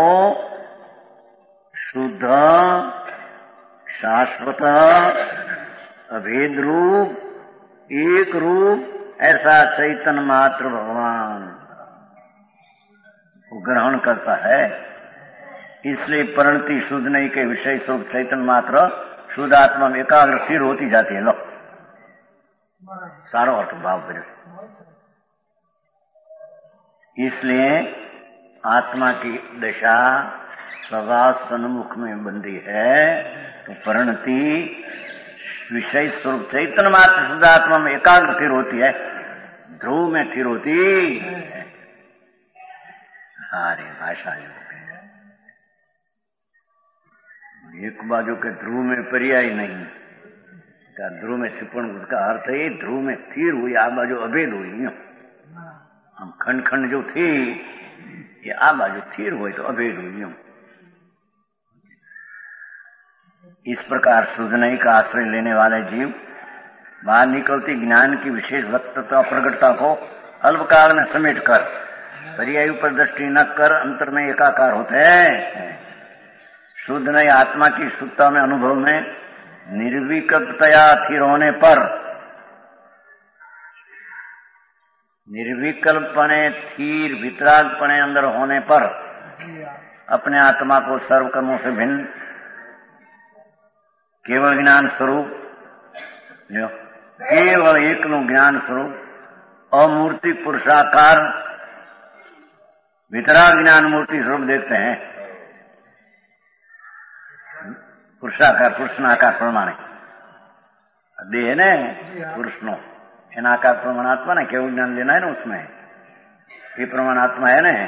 [SPEAKER 2] शुद्ध शाश्वत अभेद रूप एक रूप ऐसा चैतन्य मात्र भगवान को ग्रहण करता है। इसलिए परिणति शुद्ध नहीं के विषय स्वरूप चैतन्य मात्र शुद्ध आत्मा में एकाग्र स्थिर होती जाती है। लो सारो अर्थ भाव फिर इसलिए आत्मा की दशा स्वभाव सन्मुख में बंदी है तो परिणति विषय स्वरूप चैतन्य मात्र शुद्ध आत्मा में एकाग्र स्थिर होती है, ध्रुव में स्थिर होती है। सारे भाषा एक बाजू के ध्रुव में पर्याय नहीं का ध्रुव में छिपण उसका अर्थ है ध्रुव में स्थिर हुई आ बाजू अभेद हुई हम खंड खंड जो थी ये आ बाजू स्थिर हुई तो अभेद हुई। इस प्रकार शुद्धनई का आश्रय लेने वाले जीव बाहर निकलती ज्ञान की विशेष वक्तता प्रगटता को अल्पकाल में समेट कर पर्याय पर दृष्टि न कर अंतर में एकाकार होते हैं। शुद्ध नई आत्मा की शुद्धता में अनुभव में निर्विकल्पतया स्थिर होने पर निर्विकल्पने स्थिर वितरागपणे अंदर होने पर अपने आत्मा को सर्व कर्मों से भिन्न केवल ज्ञान स्वरूप जो केवल एक नु ज्ञान स्वरूप अमूर्ति पुरुषाकार वितराग ज्ञान मूर्ति स्वरूप देखते हैं। पुरुषाकार पुरुषनाकार प्रमाणे देह ने पुरुष नो एनाकार प्रमाणात्मा ने केवल ज्ञान लेना है ना उसमें ये प्रमाणात्मा है ना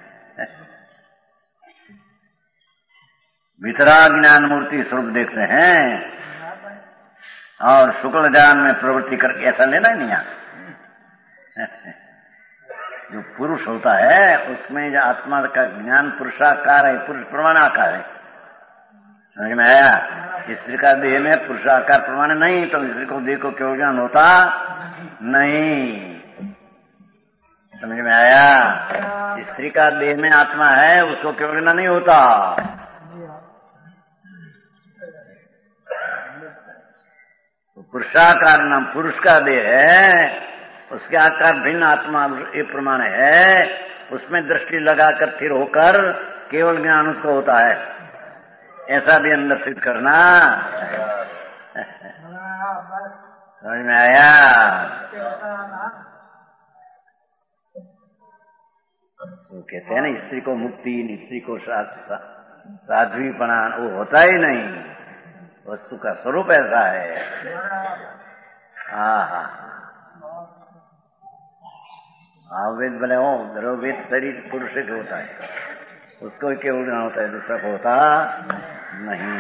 [SPEAKER 2] वितराग ज्ञान मूर्ति स्वरूप देखते हैं और शुक्ल ज्ञान में प्रवृत्ति करके ऐसा लेना ही नहीं यहाँ जो पुरुष होता है उसमें जो आत्मा का ज्ञान पुरुषाकार है पुरुष प्रमाणाकार है। समझ में आया? स्त्री का देह में पुरुषाकार प्रमाण नहीं तो स्त्री को देह को केवल ज्ञान होता नहीं। समझ में आया? स्त्री का देह में आत्मा है उसको केवल ज्ञान नहीं होता। तो पुरुषाकार नाम पुरुष का देह है उसके आकार भिन्न आत्मा ये प्रमाण है उसमें दृष्टि लगाकर स्थिर होकर केवल ज्ञान उसको होता है ऐसा भी अंदर सिद्ध करना। समझ में आया? वो कहते हैं ना स्त्री को मुक्ति स्त्री को साध्वीपना वो होता ही नहीं वस्तु का स्वरूप ऐसा है। हाँ हाँ वेद भले हो द्रवेद शरीर पुरुष के होता है उसको केवल ज्ञान होता है दूसरा को होता नहीं।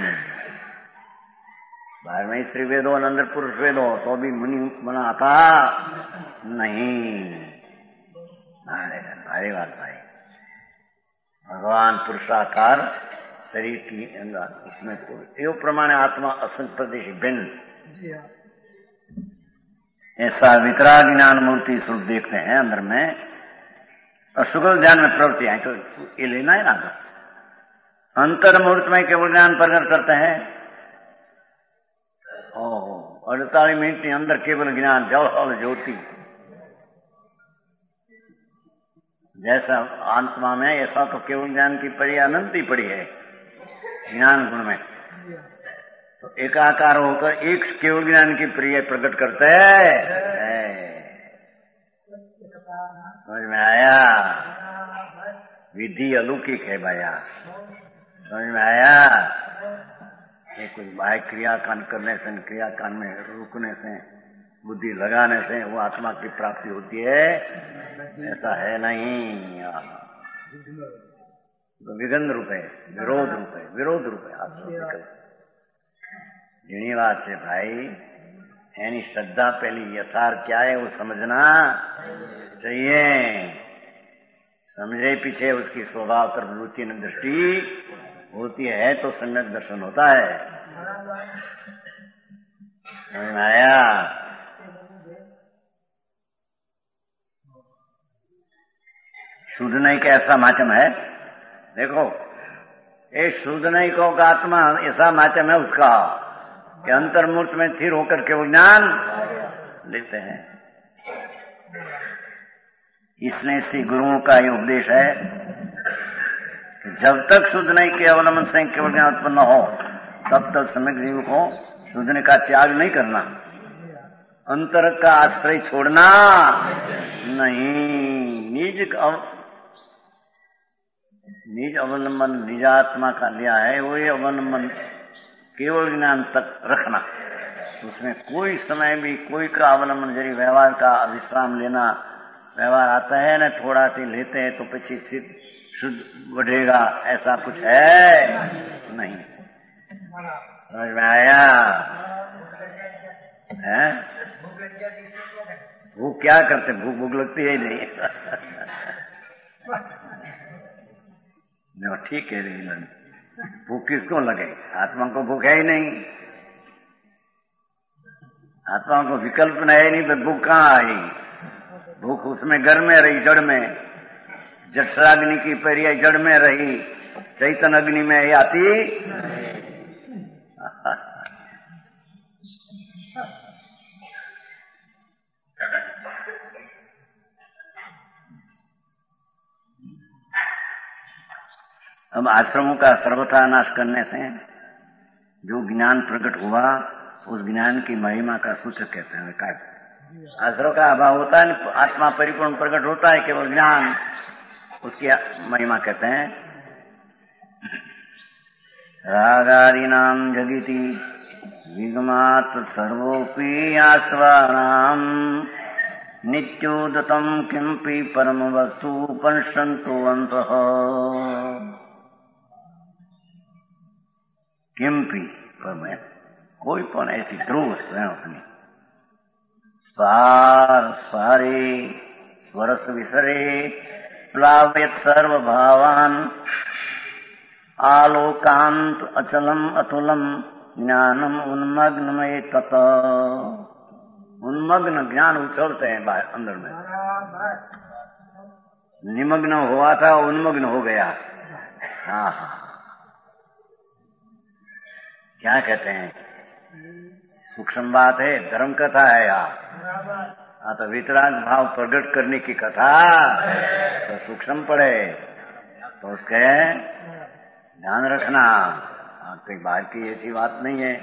[SPEAKER 2] बाहर में स्त्री वेद हो अंदर पुरुष वेद हो तो भी मुनि बनाता नहीं। भारी बात भाई भगवान पुरुषाकार शरीर की अंदर उसमें यो प्रमाण आत्मा असंख्य प्रदेश भिन्न ऐसा वितराग ज्ञान मूर्ति स्वरूप देखते हैं अंदर में और सुगल ध्यान में प्रवृत्ति है तो ये लेना है ना अंतर मूर्त में केवल ज्ञान प्रकट करते हैं। ओहो अड़तालीस मिनट के अंदर केवल ज्ञान जल ज्योति जैसा आत्मा में ऐसा तो केवल ज्ञान की परी अनंती पड़ी है ज्ञान गुण में तो एकाकार होकर एक केवल ज्ञान की प्रिय प्रकट करते हैं। समझ में आया? विधि अलौकिक है भैया। समझ में आया? ये कुछ बाह्य क्रियाकांड करने से क्रियाकांड में रुकने से बुद्धि लगाने से वो आत्मा की प्राप्ति होती है ऐसा है नहीं। तो विघ्न रूप है विरोध रूप है विरोध रूप है आत्मा એની વાત છે ભાઈ. એની શ્રદ્ધા પેલી यथार्थ क्या है वो समझना चाहिए. समझे पीछे उसकी स्वभाव प्रवृत्ति न दृष्टि होती है तो सम्यक दर्शन होता है. समझ में आया? शुद्ध नहीं का ऐसा माध्यम है. देखो ये शुद्ध नहीं को का आत्मा ऐसा माध्यम है उसका कि अंतर्मूर्त में स्थिर होकर के वो ज्ञान लेते हैं. इसलिए श्री गुरुओं का ये उपदेश है कि जब तक शुद्ध नहीं के अवलंबन से केवल ज्ञान उत्पन्न हो तब तक सम्यक जीव को शुद्धने का त्याग नहीं करना, अंतर का आश्रय छोड़ना नहीं. निज निज अवलंबन निजात्मा का लिया है वो ये अवलंबन केवल ज्ञान तक रखना. उसमें कोई समय भी कोई का अवलंबन जरी व्यवहार का विश्राम लेना, व्यवहार आता है ना थोड़ा सी लेते हैं तो पीछे सिद्ध शुद्ध बढ़ेगा, ऐसा कुछ है नहीं. समझ में आया? है भूख क्या करते, भूख भूख लगती है नहीं. ठीक है नहीं, भूख किसको लगे? आत्मा को भूख है ही नहीं. आत्मा को विकल्प नहीं है नहीं तो भूख कहाँ आई? भूख उसमें घर में रही, जड़ में. जठराग्नि की पर्याय जड़ में रही, चैतन अग्नि में ही आती. अब आश्रमों का सर्वथा नाश करने से जो ज्ञान प्रकट हुआ उस ज्ञान की महिमा का सूचक कहते हैं. काय आश्रम का अभाव होता है, आत्मा परिपूर्ण प्रकट होता है केवल ज्ञान, उसकी महिमा कहते हैं. रागादि नाम जगिति विगमात सर्वोपि आस्वानाम नित्योदतम किंपि परम वस्तु पंचंतो अंतः. किंपि परम कोई पण ऐसी ध्रुव स्वयं अपनी स्वार स्वारे स्वरस विसरे प्लावयत सर्व भावान आलोकांत अचलम अतुलम ज्ञानम उन्मग्नमय तत. उन्मग्न ज्ञान उछलते हैं बाहर अंदर में. निमग्न हुआ था उन्मग्न हो गया. हाँ हाँ क्या कहते हैं, सूक्ष्म बात है, धर्म कथा है यार. हाँ तो वितराग भाव प्रकट करने की कथा तो सूक्ष्म पड़े तो उसके ध्यान रखना. कोई बाहर की ऐसी बात नहीं है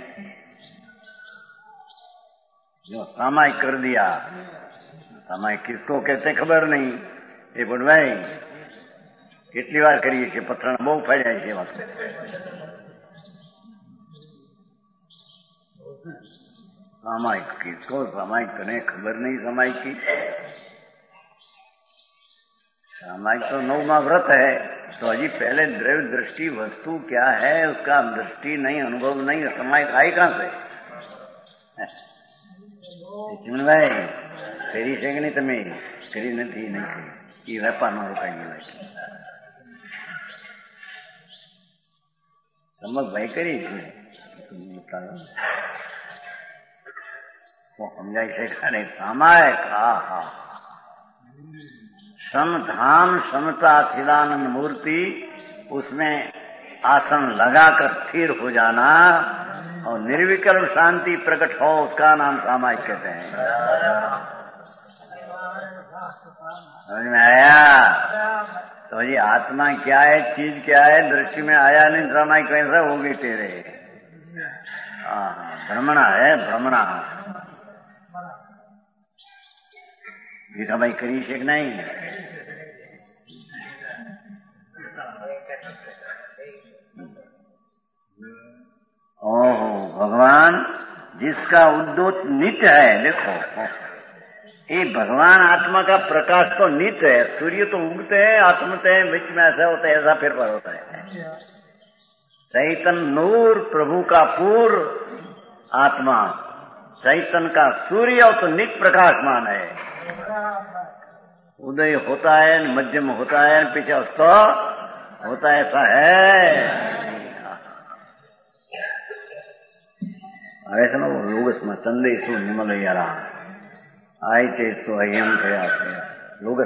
[SPEAKER 2] जो सामायिक कर दिया. सामायिक किसको कहते खबर नहीं. ये बुढ़वाई કેટલી વાર કરીએ છીએ, પથરા બહુ ફાડ્યા છે વાત. सामायिक किसको सामायिक करें खबर नहीं. सामायिक की सामायिक तो नौमा व्रत है तो अजी पहले द्रव्य दृष्टि वस्तु क्या है उसका दृष्टि नहीं, अनुभव नहीं, सामायिक आई कहां से? चिमनभाई फेरी છે કે નહીં? તમે કરી નથી? નહીં કરી. એ વેપારમાં રોકાઈ ગયેલા છે. સમજ ભાઈ કરી છે तो समझाई से खड़े सामायिक. हा हा सम धाम समता चिदानंद मूर्ति, उसमें आसन लगाकर स्थिर हो जाना और निर्विकल्प शांति प्रकट हो, उसका नाम सामायिक कहते हैं. समझ में आया? तो ये आत्मा क्या है, चीज क्या है, दृष्टि में आया नहीं. सामायिक कैसा होगी तेरे? हाँ भ्रमणा है, भ्रमणा. भाई करी છે કે નહીં? ओहो भगवान जिसका उद्योत नित्य है. देखो ये भगवान आत्मा का प्रकाश तो नित्य है. सूर्य तो उगते हैं आत्मते हैं, बीच में ऐसा होता है, ऐसा फेरफार होता है. चैतन्य नूर प्रभु का पूर्व आत्मा चैतन्य का सूर्य और तो नित्य प्रकाशमान है। उदय होता है, मध्य में होता है, पीछे अस्त होता है, ऐसा है। ऐसा ना वो लोग इसमें चंदे सु निमल यारा आई चेसो अयम प्रयास लोग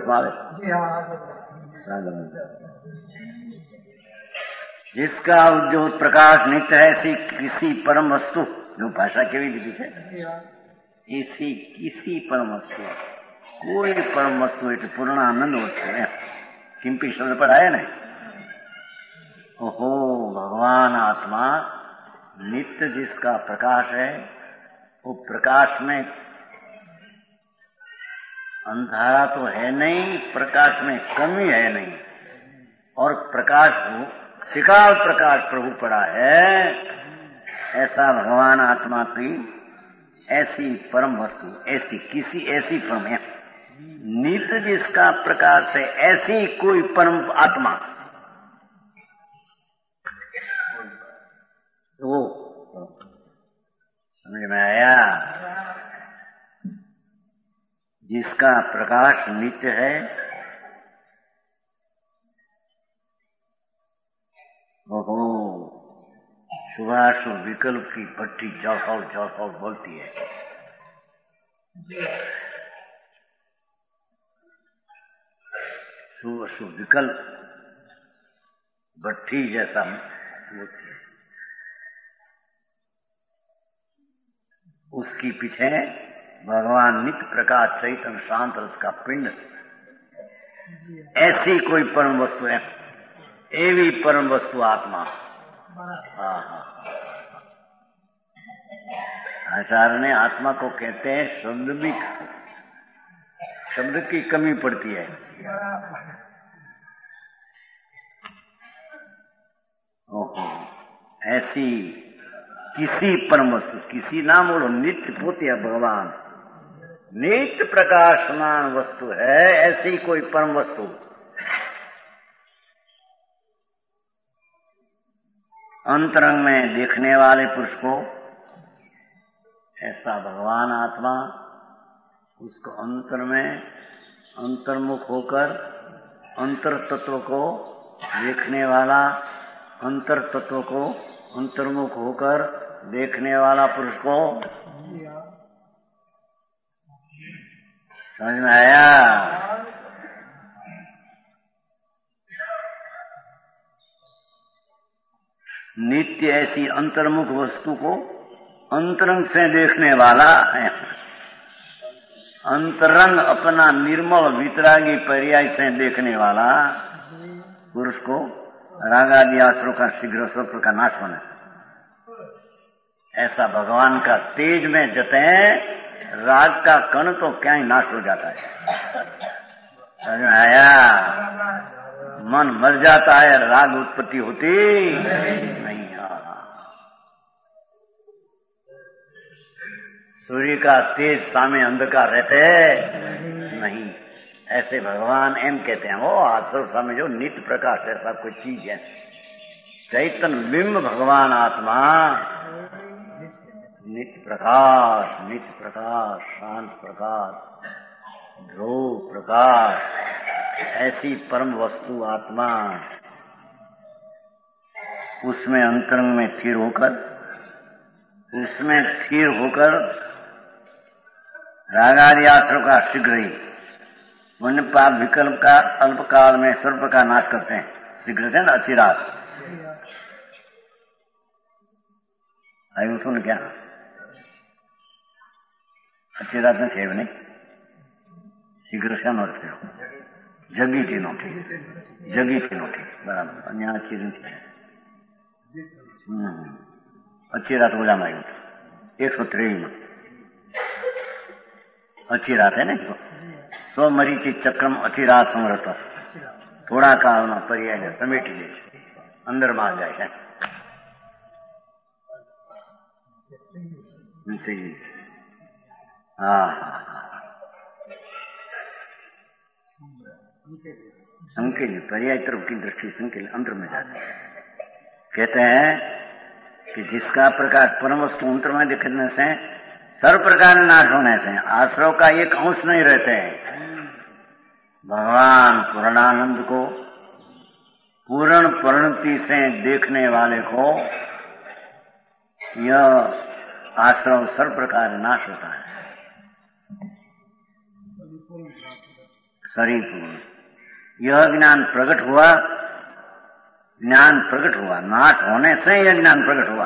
[SPEAKER 2] जिसका जो प्रकाश नित्य है, ऐसी किसी परम वस्तु जो भाषा के भी लिखी है, इसी किसी परम वस्तु कोई परम वस्तु एक पूर्ण आनंद वस्तु है। किंपी शब्द पढ़ाया नहीं। ओहो भगवान आत्मा नित्य जिसका प्रकाश है, वो प्रकाश में अंधारा तो है नहीं, प्रकाश में कमी है नहीं, और प्रकाश त्रिकाल प्रकाश प्रभु पड़ा है। ऐसा भगवान आत्मा की ऐसी परम वस्तु, ऐसी किसी ऐसी परम है नित्य जिसका प्रकाश है, ऐसी कोई परम आत्मा वो समझ में आया? जिसका प्रकाश नित्य है, ओहो शुभाशुभ विकल्प की भट्टी जौहौ जौहौ बोलती है। शुभ अशुभ विकल्प भट्टी जैसा बोलती है। उसकी पीछे भगवान नित्य प्रकाश चैतन्य शांत रस का पिंड, ऐसी कोई परम वस्तु है, एवी परम वस्तु आत्मा। आचार्य ने आत्मा को कहते हैं शब्द भी, शब्द की कमी पड़ती है। ओहो ऐसी किसी परम वस्तु, किसी नाम बोलो, नित्य पोती है भगवान, नित्य प्रकाशमान वस्तु है, ऐसी कोई परम वस्तु। अंतरंग में देखने वाले पुरुष को ऐसा भगवान आत्मा, उसको अंतर में अंतर्मुख होकर अंतर तत्व को देखने वाला, अंतर तत्व को अंतर्मुख होकर देखने वाला पुरुष को समझ में आया? नित्य ऐसी अंतर्मुख वस्तु को अंतरंग से देखने वाला है। अंतरंग अपना निर्मल वितरागी पर्याय से देखने वाला पुरुष को रागादि आश्रयों का शीघ्र स्वप्न का नाश होने से, ऐसा भगवान का तेज में जते राग का कण तो क्या ही नाश हो जाता है। समझ में आया? मन मर जाता है, राग उत्पत्ति होती नहीं। सूर्य का तेज सामे अंधकार रहते नहीं, ऐसे भगवान एम कहते हैं। वो आश्रव सामे जो नित्य प्रकाश ऐसा कोई चीज है, चैतन्य बिंब भगवान आत्मा नित्य प्रकाश, नित्य प्रकाश, शांत प्रकाश, ध्रुव प्रकाश, ऐसी परम वस्तु आत्मा, उसमें अंतरंग में स्थिर होकर, उसमें स्थिर होकर रागादि आश्रयों का शीघ्र ही मन पाप विकल्प का अल्पकाल में सर्प का नाश करते हैं। शीघ्र से ना अचिरात आयु सुन क्या अचिरात में सेव नहीं, शीघ्र से नोट जगी थी नोटी, जगी थी नोटी बराबर अन्य अच्छी नहीं। अच्छी रात हो जाना एक सौ त्रेवीस में अच्छी रात है ना, स्व मरीचि चक्रम अच्छी रात समरत थोड़ा काल में पर्याय समेटी दे अंदर मार जाए। हाँ संकेल पर्याय तरफ की दृष्टि संकेल अंदर में जाती है। कहते हैं कि जिसका प्रकाश परम वस्तु अंतर में दिखने से सर्व प्रकार नाश होने से आश्रव का एक अंश नहीं रहते हैं। भगवान पूर्णानंद को पूर्ण परिणति से देखने वाले को यह आश्रव सर्व प्रकार नाश होता है। शरीर पूर्ण यह ज्ञान प्रकट हुआ, ज्ञान प्रकट हुआ, नाश होने से यह ज्ञान प्रकट हुआ।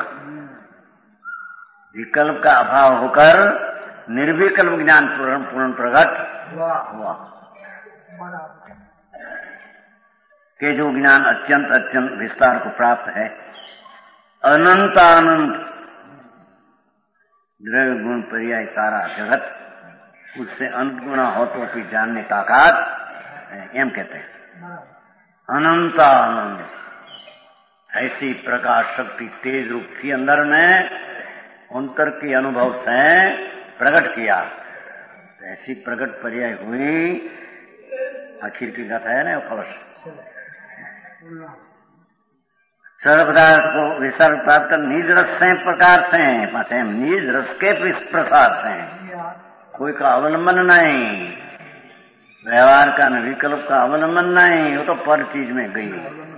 [SPEAKER 2] विकल्प का अभाव होकर निर्विकल्प ज्ञान पूर्ण पूर्ण प्रकट हुआ कि जो ज्ञान अत्यंत अत्यंत विस्तार को प्राप्त है। अनंत अनंत द्रव्य गुण पर्याय सारा जगत उससे अनंत गुना हो तो भी जानने ताकत एम कहते हैं। अनंत अनंत ऐसी प्रकाश शक्ति तेज रूप थी अंदर में, अंतर के अनुभव से प्रकट किया। ऐसी प्रकट पर्याय हुई, आखिर की गाथा है ना कलश। सर्व पदार्थ को विसर्ग प्राप्त कर निज रस से प्रकार से पासे निज रस के प्रसार से कोई का अवलंबन नहीं, व्यवहार का न विकल्प का अवलंबन नहीं, वो तो पर चीज में गई।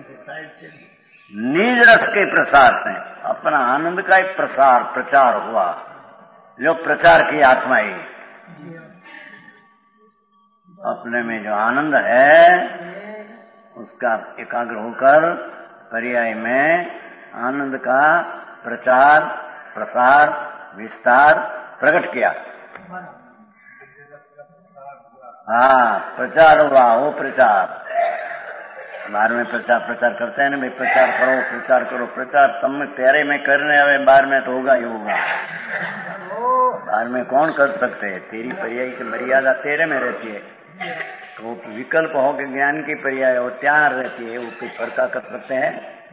[SPEAKER 2] निज रस के प्रसार से अपना आनंद का एक प्रसार प्रचार हुआ, जो प्रचार की आत्मा ही अपने में जो आनंद है उसका एकाग्र होकर पर्याय में आनंद का प्रचार प्रसार विस्तार प्रकट किया। हाँ, प्रचार हुआ, वो प्रचार बार में प्रचार प्रचार करते हैं ना भाई, प्रचार करो प्रचार करो प्रचार तुम तेरे में करने आवे, बार में तो होगा ही होगा। बार में कौन कर सकते है? तेरी पर्याय की मर्यादा तेरे में रहती है, तो विकल्प हो के ज्ञान की पर्याय वो त्यार रहती है, वो कोई फर्क कर सकते हैं?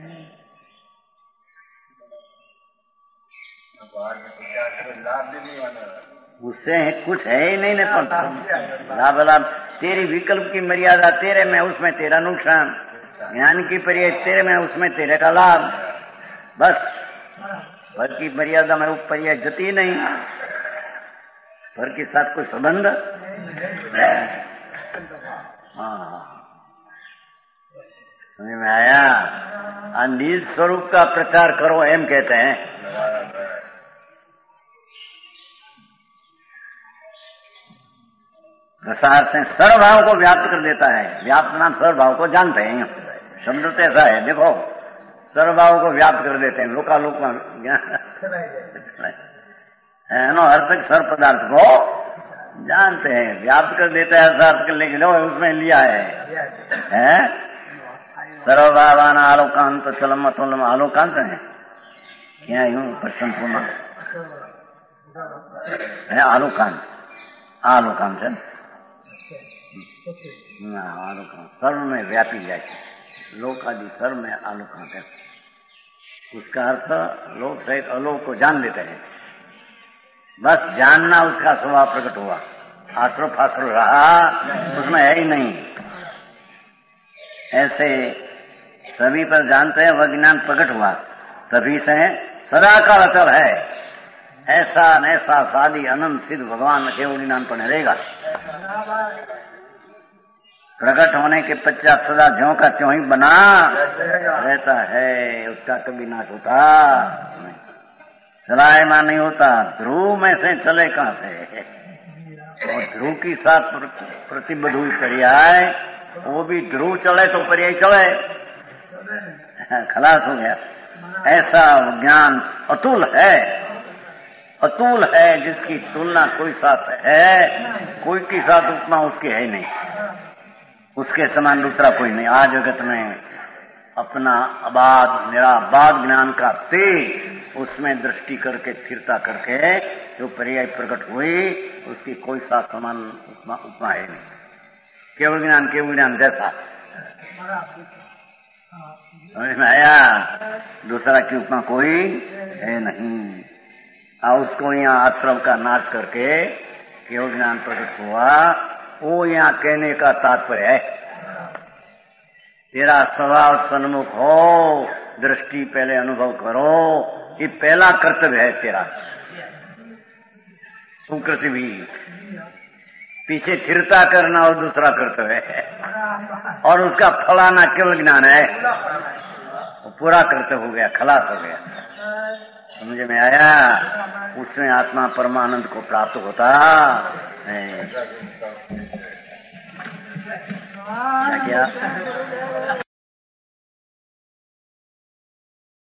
[SPEAKER 1] लाभ भी नहीं होने,
[SPEAKER 2] उससे कुछ है ही नहीं ना, लाभ लाभ तेरी विकल्प की मर्यादा तेरे में, उसमें तेरा नुकसान। ज्ञान की पर्याय तेरे में, उसमें तेरे का लाभ। बस फर की मर्यादा में वो पर्याय जती नहीं, फर के साथ कोई संबंध। हाँ, समझ में आया? निज स्वरूप का प्रचार करो एम कहते हैं। प्रसार से सर्वभाव को व्याप्त कर देता है। व्याप्त नाम सर्वभाव को जानते हैं, शब्द तो ऐसा है। देखो, सर्वभाव को व्याप्त कर देते हैं, लोकालोक में हर तक सर्व पदार्थ को जानते हैं, व्याप्त कर देता है। अर्थ करने के लिए उसमें लिया है, है? सर्वभावान आलोकांत चलम अतुलम, आलोकांत है क्या? यूं प्रश्न पूर्ण है आलोकांत, आलोकांत है ना, आलोकांत सर्व में व्यापी जाए, लोक आदि सर्व में आलोकांत है। उसका अर्थ लोक सहित अलोक को जान लेते हैं। बस जानना उसका स्वभाव प्रकट हुआ, आश्रव फाश्रव रहा उसमें है ही नहीं। ऐसे सभी पर जानते हैं, वह ज्ञान प्रकट हुआ, तभी से सदा का अचल है। ऐसा ऐसा सादी अनंत सिद्ध भगवान केवल ज्ञान पर रहेगा। प्रकट होने के पश्चात सदा ज्यों का त्यों ही बना रहता है, उसका कभी नाश होता नहीं, चलायमान नहीं होता। ध्रुव में से चले कहां से? और ध्रुव की साथ प्रतिबद्ध हुई पर्याय, वो भी ध्रुव चले तो पर्याय चले, खलास हो गया। ऐसा ज्ञान अतुल है, अतुल है, जिसकी तुलना कोई साथ है, कोई के साथ उपमा उसकी है नहीं, उसके समान दूसरा कोई नहीं। आज जगत में अपना अबाध निराबाध ज्ञान का तेज उसमें दृष्टि करके स्थिरता करके जो पर्याय प्रकट हुई, उसकी कोई साथ समान उपमा उपमा है नहीं। केवल ज्ञान केवल ज्ञान जैसा, समझ में आया? दूसरा की उपमा कोई है नहीं। और उसको यहाँ आश्रम का नाश करके केवल ज्ञान प्रकट हुआ, वो यहाँ कहने का तात्पर्य है। तेरा स्वभाव सन्मुख हो दृष्टि पहले अनुभव करो। ये पहला कर्तव्य है तेरा। सुकृति भी पीछे थिरता करना और दूसरा कर्तव्य है, और उसका फलाना केवल ज्ञान है। वो पूरा कर्तव्य हो गया, खलास हो गया। समझ में आया? उसमें आत्मा परमानंद को प्राप्त होता है। क्या क्या